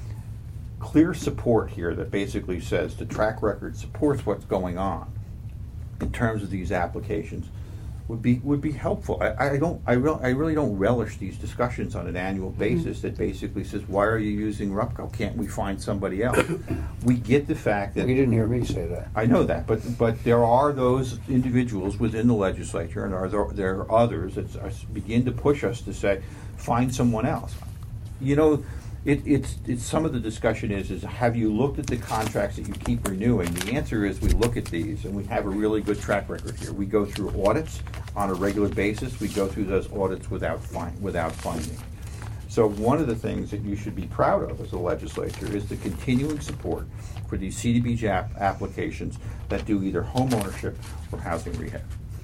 Speaker 6: Clear support here that basically says the track record supports what's going on in terms of these applications would be would be helpful. I, I don't I, re- I really don't relish these discussions on an annual basis that basically says, why are you using RUPCO? Can't we find somebody else? We get the fact that
Speaker 1: You didn't hear me say that.
Speaker 6: I know that, but but there are those individuals within the legislature, and are there, there are others that are, begin to push us to say, find someone else. You know, it, it's it's some of the discussion is is have you looked at the contracts that you keep renewing? The answer is we look at these, and we have a really good track record here. We go through audits on a regular basis. We go through those audits without find, without finding. So one of the things that you should be proud of as a legislature is the continuing support for these C D B G app applications that do either home ownership or housing rehab.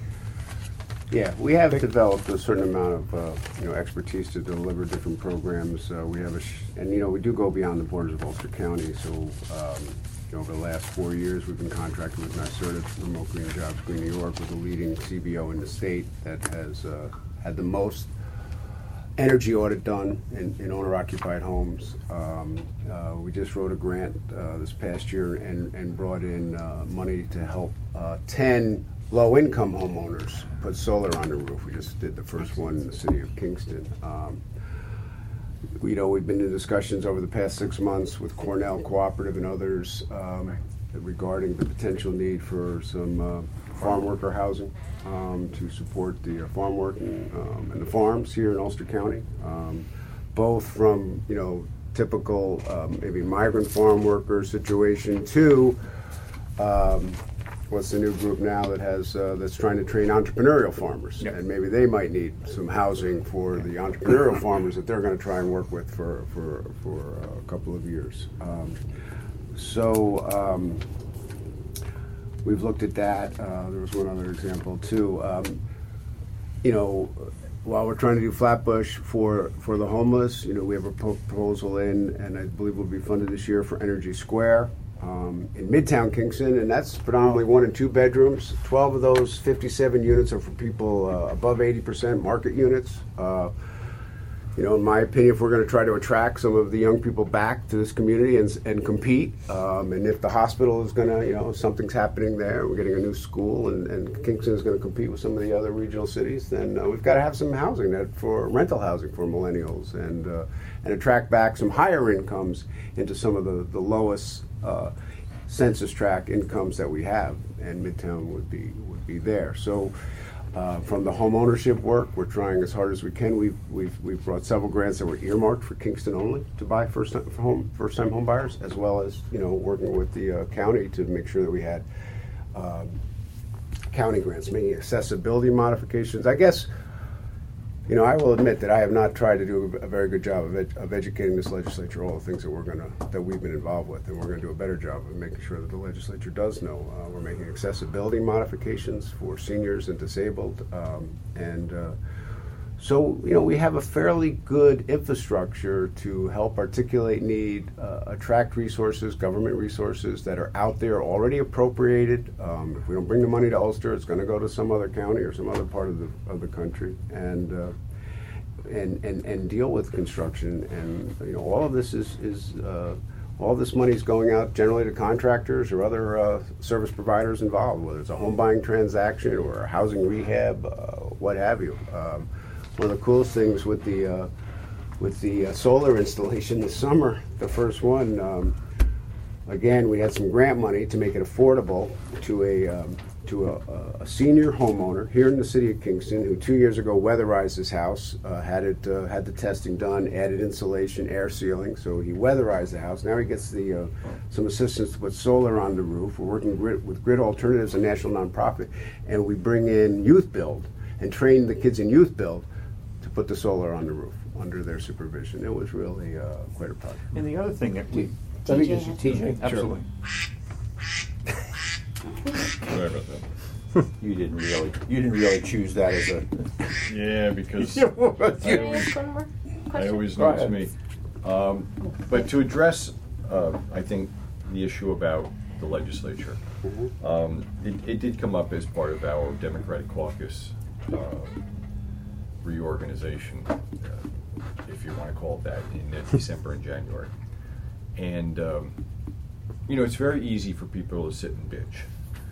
Speaker 2: Yeah, we have developed a certain amount of, uh, you know, expertise to deliver different programs. Uh, we have a, sh- and you know, we do go beyond the borders of Ulster County. So, um, you know, over the last four years, we've been contracting with NYSERDA, Remote Green Jobs, Green New York, with the leading C B O in the state that has uh, had the most energy audit done in, in owner-occupied homes. Um, uh, we just wrote a grant uh, this past year and, and brought in uh, money to help uh, ten low-income homeowners put solar on their roof. We just did the first one in the city of Kingston. Um, we, you know, we've been in discussions over the past six months with Cornell Cooperative and others um, regarding the potential need for some uh, farm worker housing um, to support the uh, farm work and, um, and the farms here in Ulster County, um, both from, you know, typical um, maybe migrant farm worker situation to um, what's the new group now that has uh, that's trying to train entrepreneurial farmers,
Speaker 6: yep.
Speaker 2: And maybe they might need some housing for the entrepreneurial farmers that they're going to try and work with for for for a couple of years. Um, so um, we've looked at that. Uh, there was one other example too. Um, you know, while we're trying to do Flatbush for for the homeless, you know, we have a pro- proposal in, and I believe will be funded this year for Energy Square. um, in Midtown Kingston, and that's predominantly one and two bedrooms. twelve of those fifty-seven units are for people uh, above eighty percent market units. Uh, You know, in my opinion, if we're going to try to attract some of the young people back to this community and, and compete, um, and if the hospital is going to, you know, if something's happening there, we're getting a new school, and, and Kingston is going to compete with some of the other regional cities, then uh, we've got to have some housing that for rental housing for millennials, and uh, and attract back some higher incomes into some of the the lowest uh, census tract incomes that we have, and Midtown would be would be there. So. Uh, from the home ownership work, we're trying as hard as we can. We've we've we've brought several grants that were earmarked for Kingston only to buy first time home first time home buyers, as well as you know working with the uh, county to make sure that we had um, county grants, making accessibility modifications. I guess you know I will admit that I have not tried to do a very good job of, ed- of educating this legislature all the things that we're gonna that we've been involved with, and we're going to do a better job of making sure that the legislature does know. Uh, we're making accessibility modifications for seniors and disabled, um, and uh, so you know we have a fairly good infrastructure to help articulate need, uh, attract resources, government resources that are out there already appropriated. Um, if we don't bring the money to Ulster, it's going to go to some other county or some other part of the of the country, and. Uh, And, and, and deal with construction, and you know all of this is is uh, all this money is going out generally to contractors or other uh, service providers involved, whether it's a home buying transaction or a housing rehab, uh, what have you. Um, one of the coolest things with the uh, with the uh, solar installation this summer, the first one, um, again we had some grant money to make it affordable to a um, to a, a senior homeowner here in the city of Kingston who two years ago weatherized his house, uh, had it uh, had the testing done, added insulation, air sealing. So he weatherized the house. Now he gets the uh, some assistance to put solar on the roof. We're working grid, with Grid Alternatives, a national nonprofit, and we bring in Youth Build and train the kids in Youth Build to put the solar on the roof under their supervision. It was really uh, quite a project.
Speaker 6: And the other thing that we
Speaker 1: Let me just, T J.
Speaker 6: absolutely.
Speaker 7: Sorry about that.
Speaker 6: You didn't really, you didn't really choose that as a.
Speaker 7: Yeah, because
Speaker 3: Can I ask one more
Speaker 7: I
Speaker 3: question?
Speaker 7: always
Speaker 1: Go
Speaker 7: know it's
Speaker 1: ahead.
Speaker 7: me. Um, but to address, uh, I think, the issue about the legislature, um, it, it did come up as part of our Democratic caucus uh, reorganization, uh, if you want to call it that, in uh, December and January. And, um, you know, it's very easy for people to sit and bitch.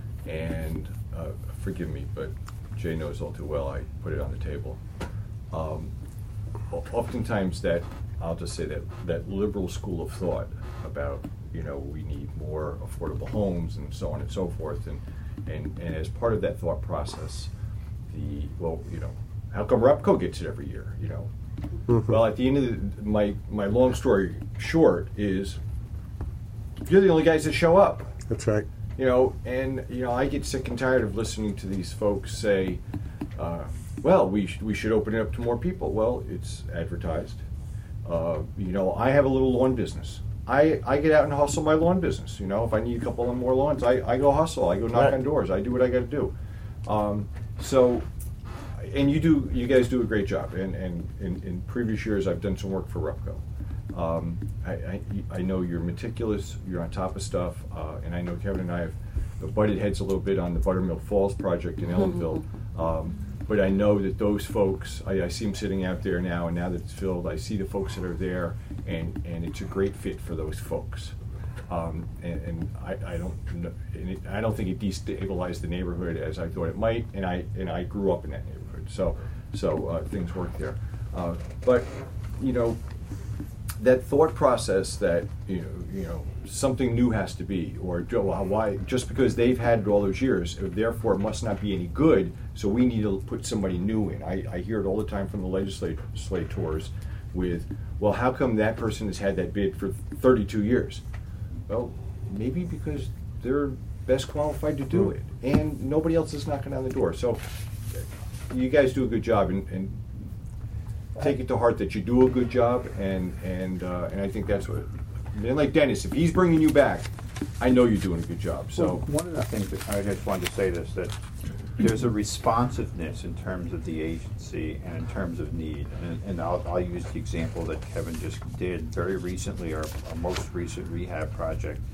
Speaker 7: And uh, forgive me, but Jay knows all too well I put it on the table. Um, o- oftentimes that, I'll just say that, that liberal school of thought about, you know, we need more affordable homes and so on and so forth. And, and, and as part of that thought process, the, well, you know, how come Repco gets it every year, you know? Well, at the end of the, my, my long story short is, you're the only guys that show up.
Speaker 5: That's right.
Speaker 7: You know, and you know, I get sick and tired of listening to these folks say, uh, "Well, we sh- we should open it up to more people." Well, it's advertised. Uh, you know, I have a little lawn business. I, I get out and hustle my lawn business. You know, if I need a couple of more lawns, I, I go hustle. I go knock
Speaker 5: Right.
Speaker 7: on doors. I do what I got to do. Um, so, and you do, you guys do a great job. And and in, in previous years, I've done some work for Repco. Um, I, I, I know you're meticulous, you're on top of stuff, uh, and I know Kevin and I have butted heads a little bit on the Buttermilk Falls project in Ellenville. Um, but I know that those folks, I, I see them sitting out there now, and now that it's filled, I see the folks that are there, and, and it's a great fit for those folks. Um, and and I, I don't kn- and it, I don't think it destabilized the neighborhood as I thought it might, and I and I grew up in that neighborhood, so so uh, things work there. Uh, but you know, that thought process that you know you know something new has to be, or jo- why just because they've had it all those years, therefore it must not be any good. So we need to put somebody new in. I, I hear it all the time from the legislators with, well, how come that person has had that bid for thirty-two years? Well, maybe because they're best qualified to do it, and nobody else is knocking on the door. So you guys do a good job, and, and take it to heart that you do a good job, and and uh, and I think that's what. And like Dennis, if he's bringing you back, I know you're doing a good job. So
Speaker 6: Well, one of the things that I just wanted to say this, that there's a responsiveness in terms of the agency and in terms of need. And, and I'll, I'll use the example that Kevin just did very recently, our, our most recent rehab project.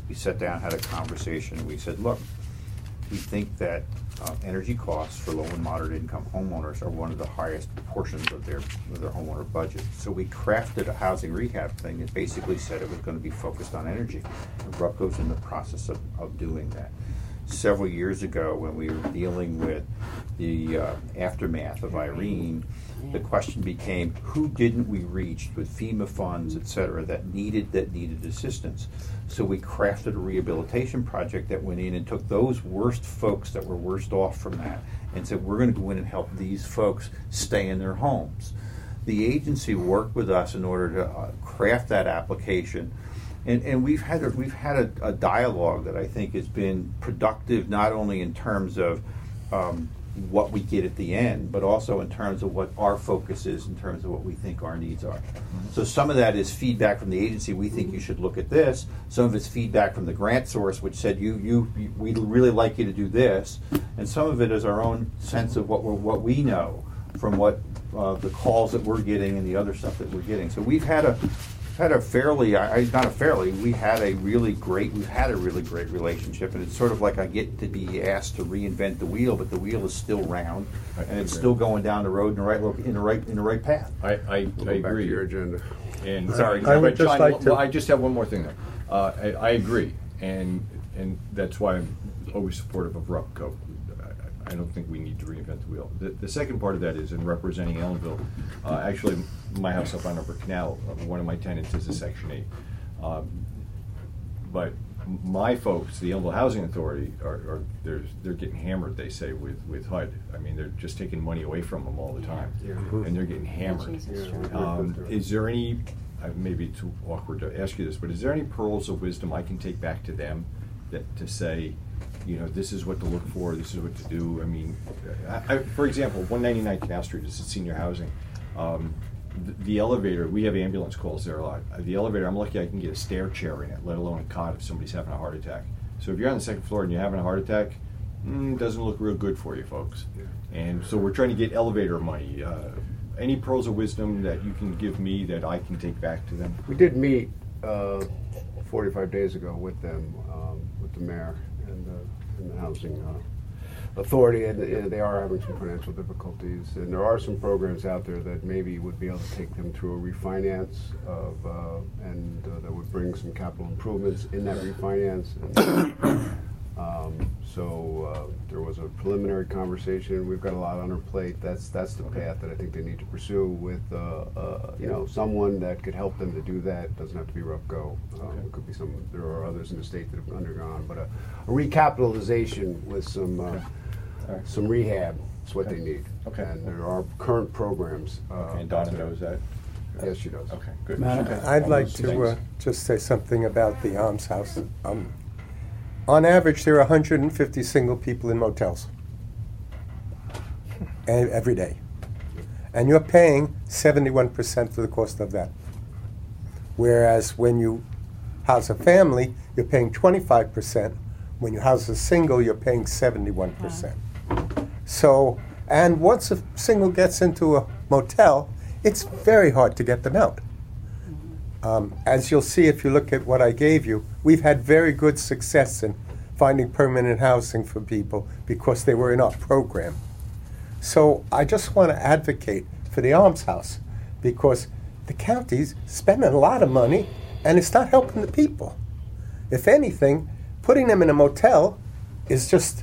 Speaker 6: we sat down, had a conversation, we said, look, we think that uh, energy costs for low and moderate income homeowners are one of the highest portions of their of their homeowner budget. So we crafted a housing rehab thing that basically said it was going to be focused on energy. And Rupco's in the process of, of doing that. Several years ago, when we were dealing with the uh, aftermath of Irene, the question became, who didn't we reach with FEMA funds, et cetera, that needed that needed assistance? So we crafted a rehabilitation project that went in and took those worst folks that were worst off from that and said, we're going to go in and help these folks stay in their homes. The agency worked with us in order to uh, craft that application. And, and we've had a, we've had a, a dialogue that I think has been productive, not only in terms of um, what we get at the end, but also in terms of what our focus is, in terms of what we think our needs are. Mm-hmm. So some of that is feedback from the agency. We think you should look at this. Some of it's feedback from the grant source, which said you you, you we'd really like you to do this. And some of it is our own sense of what we're, what we know from what uh, the calls that we're getting and the other stuff that we're getting. So we've had a had a fairly, I, not a fairly, we had a really great, we've had a really great relationship, and it's sort of like I get to be asked to reinvent the wheel, but the wheel is still round, and it's still going down the road in the right lo- in the right in the right path.
Speaker 7: I, I,
Speaker 2: We'll
Speaker 7: I
Speaker 2: go back
Speaker 7: agree.
Speaker 2: to your agenda.
Speaker 7: And
Speaker 6: Sorry.
Speaker 7: I,
Speaker 5: I would
Speaker 7: but
Speaker 5: just
Speaker 7: John,
Speaker 5: like to-
Speaker 7: well, I just have one more thing there. Uh, I, I agree, and and that's why I'm always supportive of Rupco. I, I don't think we need to reinvent the wheel. The, the second part of that is in representing Ellenville. Uh, actually, my house up on Upper Canal, uh, one of my tenants is a Section eight. Um, but my folks, the Ellenville Housing Authority, are, are they're they're getting hammered. They say with with H U D. I mean, they're just taking money away from them all the time,
Speaker 2: Yeah.
Speaker 7: and they're getting hammered.
Speaker 4: Jesus,
Speaker 2: Yeah.
Speaker 4: sure.
Speaker 7: Um, is there any, uh, maybe too awkward to ask you this, but is there any pearls of wisdom I can take back to them that to say, you know, this is what to look for, this is what to do? I mean, I, I, for example, one ninety-nine Canal Street is senior housing. Um, the, the elevator, we have ambulance calls there a lot. Uh, the elevator, I'm lucky I can get a stair chair in it, let alone a cot if somebody's having a heart attack. So if you're on the second floor and you're having a heart attack, mm, doesn't look real good for you folks.
Speaker 2: Yeah.
Speaker 7: And so we're trying to get elevator money. Uh, any pearls of wisdom that you can give me that I can take back to them?
Speaker 2: We did meet uh, forty-five days ago with them, um, with the mayor and the, and the housing uh, authority, and uh, they are having some financial difficulties. And there are some programs out there that maybe would be able to take them through a refinance of, uh, and uh, that would bring some capital improvements in that refinance. And, um, so uh, there was a preliminary conversation. We've got a lot on our plate. That's that's the path that I think they need to pursue with uh, uh, you know, someone that could help them to do that. Doesn't have to be Rupco. Um, It could be some. There are others in the state that have undergone, but a, a recapitalization with some uh,
Speaker 7: Okay. All right.
Speaker 2: some rehab is what
Speaker 7: Okay.
Speaker 2: they need.
Speaker 7: Okay.
Speaker 2: And there are current programs. Uh,
Speaker 7: Okay, and Donna knows that?
Speaker 2: Yes, she does.
Speaker 7: Okay, good.
Speaker 1: Man,
Speaker 7: Okay.
Speaker 5: I'd like
Speaker 7: Thanks.
Speaker 5: to uh, just say something about the Alms House. Um, on average, there are one hundred fifty single people in motels e- every day. And you're paying seventy-one percent for the cost of that. Whereas when you house a family, you're paying twenty-five percent. When you house a single, you're paying seventy-one percent. So, and once a single gets into a motel, it's very hard to get them out. Um, as you'll see if you look at what I gave you, we've had very good success in finding permanent housing for people because they were in our program. So I just want to advocate for the Alms House because the county's spending a lot of money and it's not helping the people. If anything, putting them in a motel is just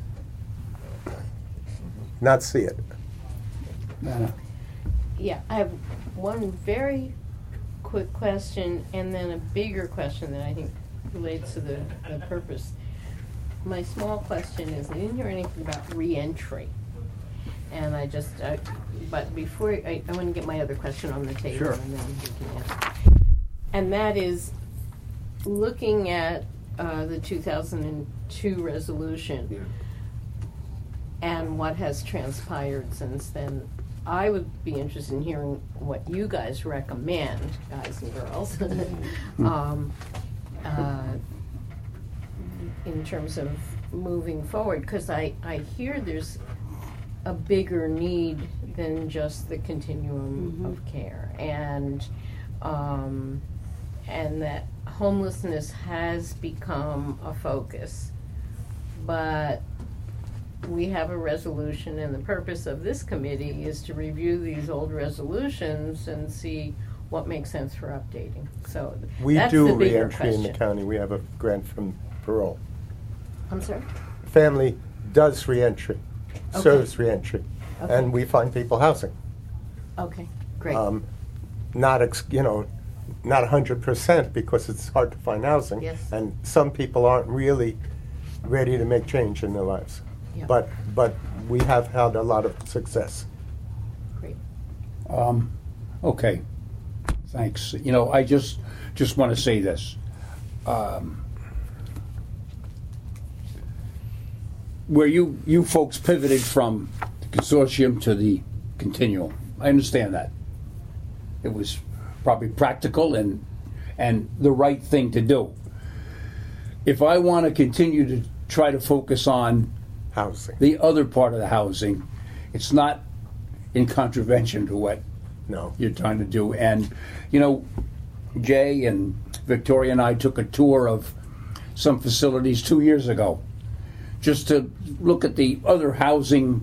Speaker 5: not see it.
Speaker 1: Man,
Speaker 3: Yeah, I have one very quick question and then a bigger question that I think relates to the, the purpose. My small question is, I didn't hear anything about reentry. And I just, I, but before, I, I want to get my other question on the table.
Speaker 2: Sure.
Speaker 3: And then we can ask. And that is, looking at uh, the two thousand two resolution,
Speaker 2: Yeah.
Speaker 3: and what has transpired since then, I would be interested in hearing what you guys recommend, guys and girls, um, uh, in terms of moving forward, because I, I hear there's a bigger need than just the continuum
Speaker 4: Mhm.
Speaker 3: of care, and um, and that homelessness has become a focus, but we have a resolution, and the purpose of this committee is to review these old resolutions and see what makes sense for updating. So
Speaker 5: We
Speaker 3: that's
Speaker 5: do
Speaker 3: the bigger
Speaker 5: reentry in the
Speaker 3: question.
Speaker 5: county. We have a grant from parole.
Speaker 3: I'm sorry?
Speaker 5: Family does reentry,
Speaker 3: Okay.
Speaker 5: serves reentry,
Speaker 3: Okay.
Speaker 5: and we find people housing.
Speaker 3: Okay, great.
Speaker 5: Um, not, ex- you know, not one hundred percent because it's hard to find housing.
Speaker 3: Yes.
Speaker 5: And some people aren't really ready to make change in their lives.
Speaker 3: Yeah.
Speaker 5: But, but we have had a lot of success.
Speaker 3: Great.
Speaker 1: Um, okay, thanks. You know, I just, just want to say this. Um, where you, you folks pivoted from the consortium to the continuum, I understand that. It was probably practical and, and the right thing to do. If I want to continue to try to focus on
Speaker 5: Housing,
Speaker 1: the other part of the housing, it's not in contravention to what
Speaker 5: no.
Speaker 1: you're trying to do. And, you know, Jay and Victoria and I took a tour of some facilities two years ago just to look at the other housing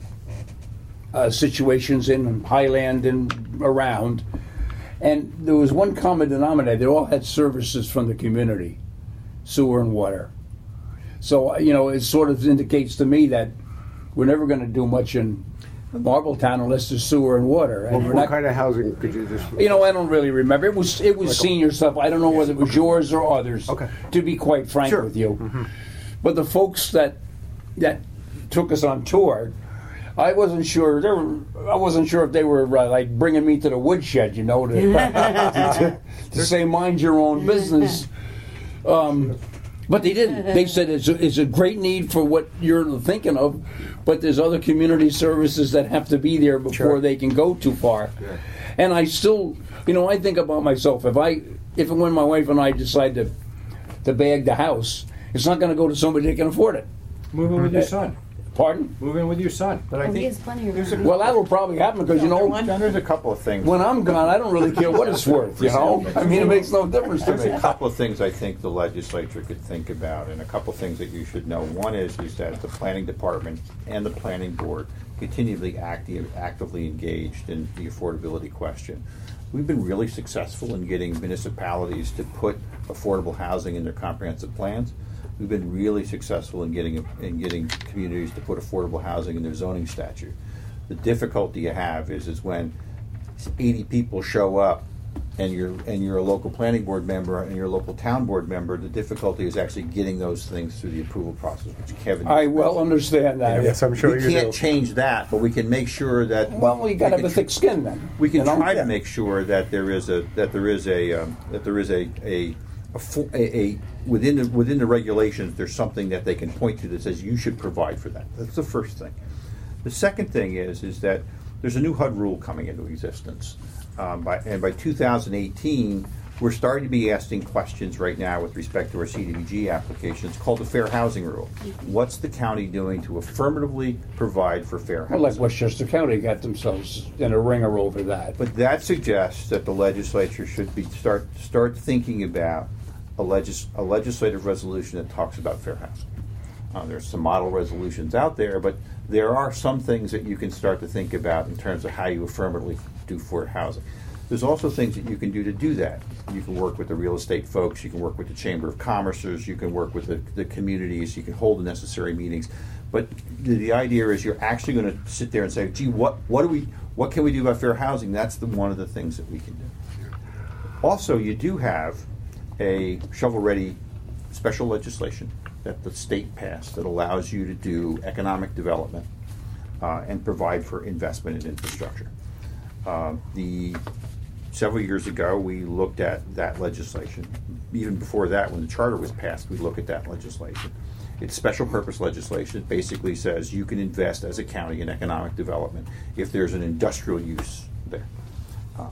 Speaker 1: uh, situations in Highland and around. And there was one common denominator. They all had services from the community, sewer and water. So, you know, it sort of indicates to me that we're never going to do much in Marbletown unless there's sewer and water. And
Speaker 2: What,
Speaker 1: we're
Speaker 2: what
Speaker 1: not,
Speaker 2: kind of housing could you just?
Speaker 1: you know, I don't really remember. It was it was senior stuff. I don't know whether it was yours or others.
Speaker 2: Okay.
Speaker 1: To be quite frank
Speaker 2: Sure.
Speaker 1: with you, but the folks that that took us on tour, I wasn't sure. They were, I wasn't sure if they were uh, like bringing me to the woodshed, you know, to, to, to say mind your own business. Um, but they didn't. They said it's a, it's a great need for what you're thinking of, but there's other community services that have to be there before
Speaker 5: Sure.
Speaker 1: they can go too far. And I still, you know, I think about myself. If I, if and when my wife and I decide to, to bag the house, it's not going to go to somebody that can afford it.
Speaker 7: Move in with your son.
Speaker 1: Pardon?
Speaker 7: Move in with your son.
Speaker 6: But I
Speaker 4: Oh, he
Speaker 6: think
Speaker 4: has plenty of
Speaker 6: there's a,
Speaker 4: room.
Speaker 1: Well, that will probably happen because you know,
Speaker 6: John, there's a couple of things.
Speaker 1: when I'm gone, I don't really care what it's worth. You know, I mean, it makes no difference to
Speaker 6: There's
Speaker 1: me.
Speaker 6: a couple of things I think the legislature could think about, and a couple of things that you should know. One is, is that the planning department and the planning board continually active, actively engaged in the affordability question. We've been really successful in getting municipalities to put affordable housing in their comprehensive plans. We've been really successful in getting in getting communities to put affordable housing in their zoning statute. The difficulty you have is is when eighty people show up and you're and you're a local planning board member and you're a local town board member. The difficulty is actually getting those things through the approval process, which Kevin.
Speaker 1: I well understand that.
Speaker 5: Yes, I'm sure
Speaker 6: we
Speaker 5: you
Speaker 6: can't
Speaker 5: do.
Speaker 6: change that, but we can make sure that.
Speaker 1: Well, you got to
Speaker 6: we
Speaker 1: have a
Speaker 6: can
Speaker 1: thick skin then.
Speaker 6: We can
Speaker 1: you know?
Speaker 6: try
Speaker 1: Yeah.
Speaker 6: to make sure that there is a that there is a um, that there is a a, a, fo- a a within the within the regulations. There's something that they can point to that says you should provide for that. That's the first thing. The second thing is is that there's a new H U D rule coming into existence, um, by, and by two thousand eighteen. We're starting to be asking questions right now with respect to our C D B G applications called the Fair Housing Rule. What's the county doing to affirmatively provide for fair housing?
Speaker 1: Well, like Westchester County got themselves in a ringer over that.
Speaker 6: But that suggests that the legislature should be start start thinking about a, legis, a legislative resolution that talks about fair housing. Uh, there's some model resolutions out there, but there are some things that you can start to think about in terms of how you affirmatively do for housing. There's also things that you can do to do that. You can work with the real estate folks, you can work with the Chamber of Commerce's, you can work with the, the communities, you can hold the necessary meetings. But the, the idea is you're actually going to sit there and say, gee, what, what do we what can we do about fair housing? That's the one of the things that we can do. Also, you do have a shovel-ready special legislation that the state passed that allows you to do economic development uh, and provide for investment in infrastructure. Uh, the Several years ago, we looked at that legislation. Even before that, when the charter was passed, we looked at that legislation. It's special purpose legislation. It basically says you can invest as a county in economic development if there's an industrial use there. Uh,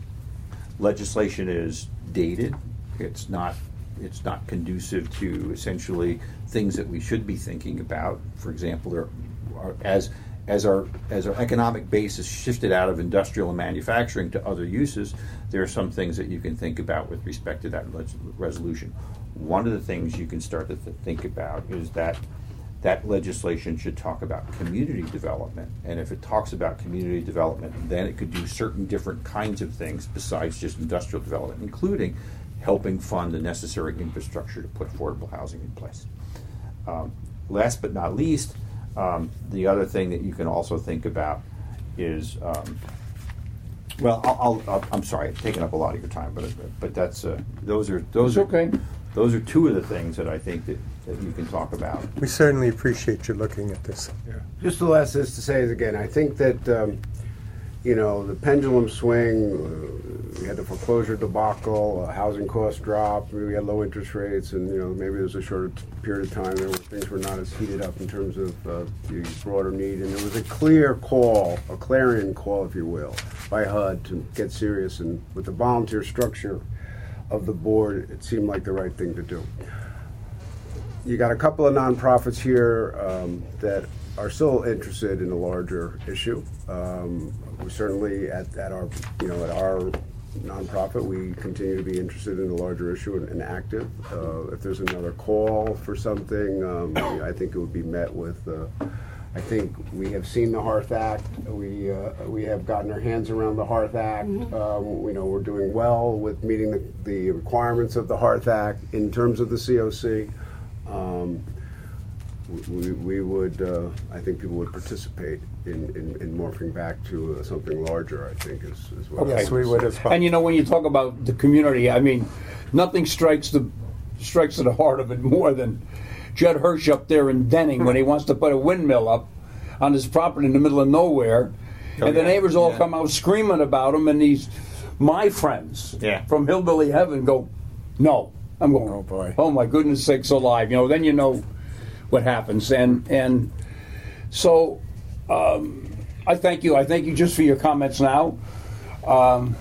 Speaker 6: legislation is dated. It's not. It's not conducive to essentially things that we should be thinking about. For example, there are, as as our as our economic base is shifted out of industrial and manufacturing to other uses, there are some things that you can think about with respect to that res- resolution. One of the things you can start to th- think about is that that legislation should talk about community development. And if it talks about community development, then it could do certain different kinds of things besides just industrial development, including helping fund the necessary infrastructure to put affordable housing in place. Um, last but not least, um, the other thing that you can also think about is, um, well, I'll, I'll, I'm sorry, I've taken up a lot of your time, but but that's uh, those are those
Speaker 1: It's
Speaker 6: are
Speaker 1: okay.
Speaker 6: those are two of the things that I think that, that you can talk about.
Speaker 5: We certainly appreciate you looking at this.
Speaker 2: Just the last is to say is again, I think that um, you know the pendulum swing. Uh, we had the foreclosure debacle, uh, housing cost drop. We had low interest rates, and you know maybe there was a shorter t- period of time there where things were not as heated up in terms of uh, the broader need. And there was a clear call, a clarion call, if you will, by H U D to get serious. And with the volunteer structure of the board, it seemed like the right thing to do. You got a couple of nonprofits here um, that are still interested in a larger issue. Um, we certainly at, at our you know at our nonprofit we continue to be interested in a larger issue and, and active. Uh, if there's another call for something, um, I think it would be met with. Uh, I think we have seen the Hearth Act. We uh, we have gotten our hands around the Hearth Act.
Speaker 4: Mm-hmm.
Speaker 2: Um, we know we're doing well with meeting the, the requirements of the Hearth Act in terms of the C O C. Um, we, we would, uh, I think people would participate in, in, in morphing back to uh, something larger, I think, is, is what
Speaker 1: Okay.
Speaker 2: I
Speaker 5: Yes, we would as well.
Speaker 1: And you know, when you talk about the community, I mean, nothing strikes the strikes to the heart of it more than Judd Hirsch up there in Denning when he wants to put a windmill up on his property in the middle of nowhere,
Speaker 6: Oh,
Speaker 1: and the
Speaker 6: yeah.
Speaker 1: neighbors all
Speaker 6: Yeah.
Speaker 1: come out screaming about him, and these my friends
Speaker 6: Yeah.
Speaker 1: from Hillbilly Heaven go, no. I'm going,
Speaker 5: Oh, boy.
Speaker 1: oh my goodness sakes alive. You know, then you know what happens. And and so um, I thank you. I thank you just for your comments now. Um,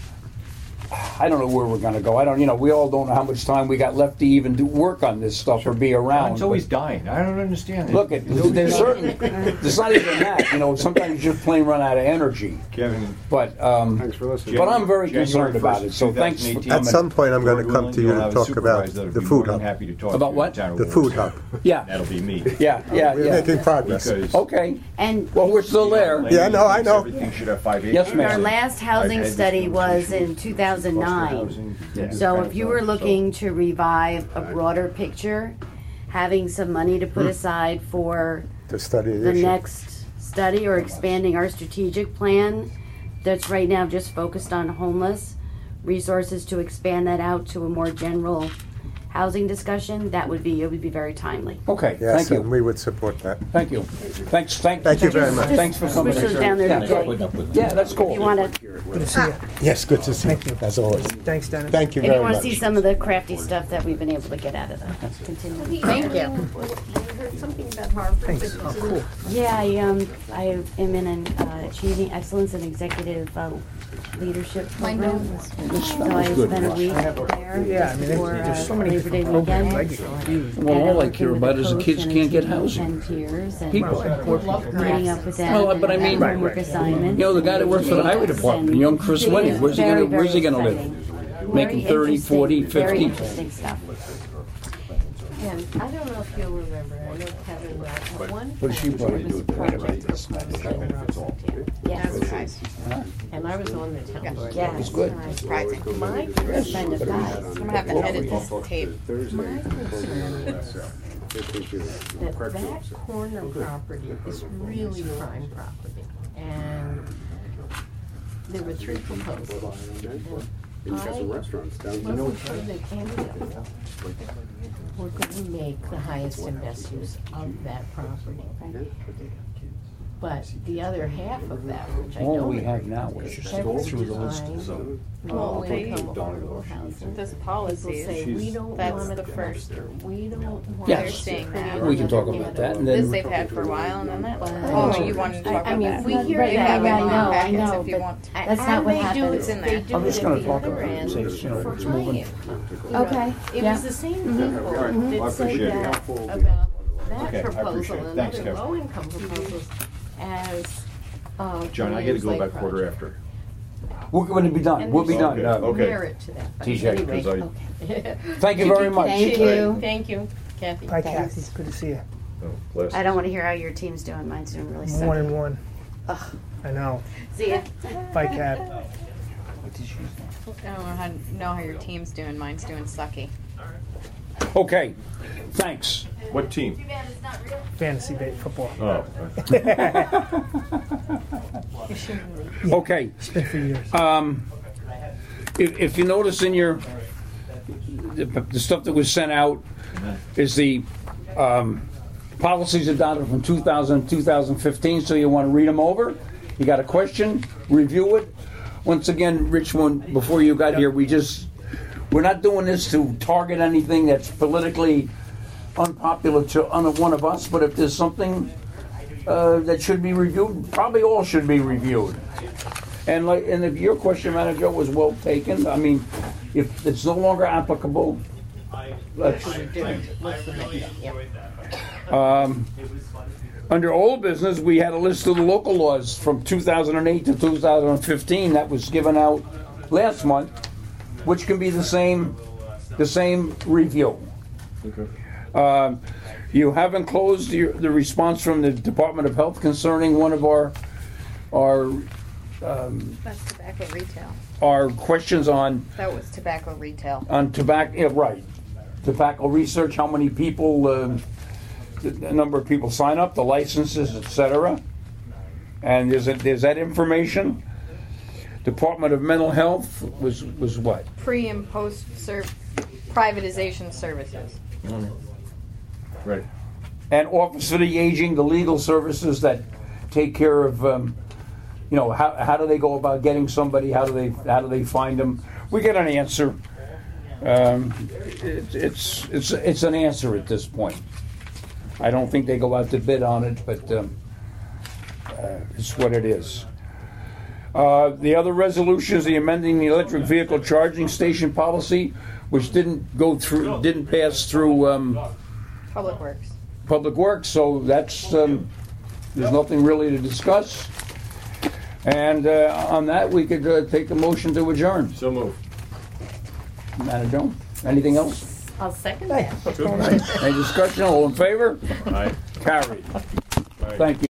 Speaker 1: I don't know where we're going to go. I don't, you know, we all don't know how much time we got left to even do work on this stuff or be around.
Speaker 7: It's always
Speaker 1: But
Speaker 7: dying. I don't understand it.
Speaker 1: look, it, there's certain, it's not even that. You know, sometimes you just plain run out of energy.
Speaker 7: Kevin,
Speaker 1: But um,
Speaker 2: Thanks for listening.
Speaker 1: but I'm very
Speaker 7: January
Speaker 1: concerned about
Speaker 7: first,
Speaker 1: it. So thanks for
Speaker 7: twenty eighteen.
Speaker 1: coming.
Speaker 5: At some point, I'm going to
Speaker 7: Lord
Speaker 5: come
Speaker 7: willing,
Speaker 5: to you
Speaker 7: you'll
Speaker 5: and
Speaker 7: have a
Speaker 5: talk about
Speaker 7: supervisor that'll
Speaker 5: the
Speaker 7: be
Speaker 5: food
Speaker 7: more than
Speaker 5: hub.
Speaker 7: happy to talk
Speaker 1: About
Speaker 7: to you,
Speaker 1: what?
Speaker 7: town of
Speaker 5: The
Speaker 7: Warsaw.
Speaker 5: food hub.
Speaker 1: Yeah,
Speaker 7: That'll be me.
Speaker 1: yeah, yeah,
Speaker 5: We're
Speaker 1: yeah.
Speaker 5: making progress.
Speaker 7: Because
Speaker 1: Okay.
Speaker 4: And
Speaker 1: Well, we're still there.
Speaker 5: Yeah, no, I know.
Speaker 7: Everything should have five acres.
Speaker 1: Yes,
Speaker 4: our
Speaker 1: ma'am.
Speaker 4: last housing
Speaker 7: I've had
Speaker 4: study
Speaker 7: this
Speaker 4: was
Speaker 7: conversation
Speaker 4: in two thousand nine.
Speaker 7: housing.
Speaker 1: Yeah.
Speaker 4: So if you were looking to revive a broader picture, having some money to put aside for
Speaker 5: To study the
Speaker 4: the
Speaker 5: issue.
Speaker 4: next study or expanding our strategic plan that's right now just focused on homeless, resources to expand that out to a more general housing discussion, that would be, it would be very timely.
Speaker 1: Okay.
Speaker 5: Yes,
Speaker 1: Thank
Speaker 5: and
Speaker 1: you.
Speaker 5: we would support that.
Speaker 1: Thank you. Thanks. Thank,
Speaker 5: Thank you very much.
Speaker 1: Thanks for coming.
Speaker 4: Switch those down there
Speaker 1: Yeah.
Speaker 4: today.
Speaker 1: Yeah, that's cool.
Speaker 4: If you want to,
Speaker 8: Good to see you.
Speaker 5: Yes, good to see you, as always.
Speaker 8: Thanks, Dennis.
Speaker 5: Thank you
Speaker 4: if you
Speaker 5: very
Speaker 4: want to
Speaker 5: much.
Speaker 4: see some of the crafty stuff that we've been able to get out of that. Continue.
Speaker 3: Thank you. I heard something about Harvard.
Speaker 8: Thanks.
Speaker 3: but
Speaker 8: Oh,
Speaker 3: you
Speaker 8: cool.
Speaker 3: didn't-
Speaker 4: Yeah, I, um, I am in an uh, Achieving Excellence in Executive uh, Leadership program. So I spent a week there
Speaker 8: Yeah, I mean,
Speaker 4: for
Speaker 8: there's, there's so
Speaker 4: uh,
Speaker 8: many
Speaker 4: Labor Day
Speaker 8: different programs. I
Speaker 4: weekend.
Speaker 8: get confused.
Speaker 1: Well,
Speaker 4: And
Speaker 1: all
Speaker 4: I'm
Speaker 1: I
Speaker 4: working
Speaker 1: care
Speaker 4: with
Speaker 1: about
Speaker 4: the
Speaker 1: is the
Speaker 4: coach
Speaker 1: kids
Speaker 4: and
Speaker 1: can't get
Speaker 4: team
Speaker 1: housing.
Speaker 4: And peers and
Speaker 1: People.
Speaker 4: meeting up with them.
Speaker 1: Well, but I
Speaker 4: and
Speaker 1: mean-
Speaker 4: having homework assignments.
Speaker 1: You know, the guy that works for the highway department, young Chris
Speaker 4: And
Speaker 1: Winnie, where's he
Speaker 4: very,
Speaker 1: gonna, where's he
Speaker 4: very
Speaker 1: gonna live?
Speaker 4: exciting.
Speaker 1: Making
Speaker 4: Very
Speaker 1: thirty,
Speaker 4: interesting,
Speaker 1: forty,
Speaker 4: Very
Speaker 1: fifty?
Speaker 4: interesting stuff.
Speaker 3: And I don't know if you'll remember, I know Kevin, uh, at one
Speaker 1: What does she
Speaker 3: point,
Speaker 1: want to
Speaker 3: there was
Speaker 1: do
Speaker 3: a
Speaker 1: to
Speaker 3: project
Speaker 1: renovate this?
Speaker 3: that was going on here.
Speaker 4: Yes.
Speaker 3: And I was on the town board.
Speaker 4: Yes.
Speaker 1: It's good.
Speaker 9: Surprising.
Speaker 3: My
Speaker 4: Friend
Speaker 3: concern,
Speaker 4: of guys.
Speaker 9: I'm gonna have to edit this tape.
Speaker 3: my concern is that that corner property is really prime property. And there were three proposals.
Speaker 2: You got some restaurants down there.
Speaker 3: Wasn't sure that any of them were going to make the highest and best use of that property. But the other half of that, which I
Speaker 1: All
Speaker 3: don't
Speaker 1: we have
Speaker 3: agree
Speaker 1: now
Speaker 3: with,
Speaker 1: is just
Speaker 3: that
Speaker 1: go
Speaker 3: was
Speaker 1: through those.
Speaker 3: designed
Speaker 9: Well,
Speaker 3: low
Speaker 9: they-
Speaker 3: income affordable housing.
Speaker 9: This
Speaker 3: People
Speaker 9: policy,
Speaker 3: say, we don't
Speaker 9: that's
Speaker 3: want
Speaker 9: the
Speaker 3: to,
Speaker 9: first.
Speaker 3: we don't want.
Speaker 1: Yes.
Speaker 9: They're saying that.
Speaker 1: We can talk about that and
Speaker 9: This
Speaker 1: then,
Speaker 9: they've had for a while, and then that.
Speaker 3: But-
Speaker 9: Oh, you wanted to talk
Speaker 3: I
Speaker 9: about
Speaker 3: mean,
Speaker 9: that.
Speaker 3: we hear
Speaker 9: They
Speaker 3: that,
Speaker 9: have it
Speaker 3: I
Speaker 9: in
Speaker 3: know,
Speaker 9: our
Speaker 4: I
Speaker 9: packets
Speaker 4: know,
Speaker 9: if you
Speaker 4: but-
Speaker 9: want.
Speaker 4: That's not what
Speaker 3: And they do
Speaker 4: happened.
Speaker 3: it-
Speaker 9: It's in
Speaker 3: They
Speaker 9: there.
Speaker 3: do
Speaker 1: I'm just
Speaker 3: it
Speaker 1: gonna
Speaker 3: at the
Speaker 1: talk
Speaker 3: other
Speaker 1: about it and
Speaker 3: end
Speaker 1: say, you know,
Speaker 3: for
Speaker 1: it's
Speaker 3: high
Speaker 1: moving.
Speaker 3: income. You know,
Speaker 4: Okay,
Speaker 3: It
Speaker 4: yeah.
Speaker 3: was the same people
Speaker 7: All right, I
Speaker 3: that said
Speaker 7: appreciate it.
Speaker 3: that about
Speaker 7: Okay, I
Speaker 3: that
Speaker 7: appreciate
Speaker 3: proposal
Speaker 7: it.
Speaker 3: and
Speaker 7: Thanks,
Speaker 3: other
Speaker 7: Kevin.
Speaker 3: low income proposals. as, uh.
Speaker 7: John, I gotta
Speaker 3: Williams
Speaker 7: go
Speaker 3: Lake
Speaker 7: back quarter
Speaker 3: project.
Speaker 7: after.
Speaker 1: We're going to be done.
Speaker 3: And
Speaker 1: We'll be
Speaker 3: there's
Speaker 1: done.
Speaker 7: Okay,
Speaker 1: Uh,
Speaker 7: okay.
Speaker 3: Merit to that. but
Speaker 1: T J,
Speaker 3: anyway,
Speaker 7: 'cause I-
Speaker 3: okay.
Speaker 1: Thank you very much.
Speaker 4: Thank you.
Speaker 3: Thank you, Kathy.
Speaker 8: Hi,
Speaker 4: Thanks.
Speaker 8: Kathy. Good to see you.
Speaker 7: Oh, bless.
Speaker 4: I don't want to hear how your team's doing. Mine's doing really
Speaker 8: One and
Speaker 4: sucky.
Speaker 8: one.
Speaker 4: Ugh.
Speaker 8: I know.
Speaker 4: See ya.
Speaker 8: Bye, Kat.
Speaker 9: I don't know how, know how your team's doing. Mine's doing sucky.
Speaker 1: Okay, thanks.
Speaker 7: What team?
Speaker 8: Fantasy bait football.
Speaker 7: Oh,
Speaker 1: Okay.
Speaker 8: It's been for years.
Speaker 1: Um, if, if you notice in your, the, the stuff that was sent out is the um, policies adopted from two thousand, two thousand fifteen, so you want to read them over. You got a question, review it. Once again, Richmond, before you got here, we just, we're not doing this to target anything that's politically unpopular to one of us, but if there's something uh, that should be reviewed, probably all should be reviewed. And like, and if your question, Manager, was well taken, I mean, if it's no longer applicable, let's. Um, under old business, we had a list of the local laws from two thousand eight to two thousand fifteen that was given out last month, which can be the same, the same review.
Speaker 7: okay.
Speaker 1: Um, you haven't closed your, the response from the Department of Health concerning one of our our um,
Speaker 9: That's tobacco retail.
Speaker 1: our questions on
Speaker 9: That was tobacco retail.
Speaker 1: on tobacco. Yeah, right, tobacco research. How many people? Uh, the, the number of people sign up, the licenses, et cetera. And there's a, there's that information. Department of Mental Health was was what?
Speaker 9: Pre and post serv- privatization services.
Speaker 7: Right.
Speaker 1: And Office for the Aging, the legal services that take care of, um, you know, how, how do they go about getting somebody? How do they how do they find them? We get an answer. Um, it, it's it's it's an answer at this point. I don't think they go out to bid on it, but um, uh, it's what it is. Uh, the other resolution is the amending the electric vehicle charging station policy, which didn't go through, didn't pass through. Um,
Speaker 9: Public Works.
Speaker 1: Public Works, so that's, um, there's nothing really to discuss. And uh, on that, we could uh, take a motion to adjourn.
Speaker 7: So move.
Speaker 1: Manager, anything else?
Speaker 3: I'll second
Speaker 8: Hey,
Speaker 3: that.
Speaker 8: what's going on?
Speaker 1: Any discussion? All in favor?
Speaker 7: Aye.
Speaker 1: Carried. Thank you.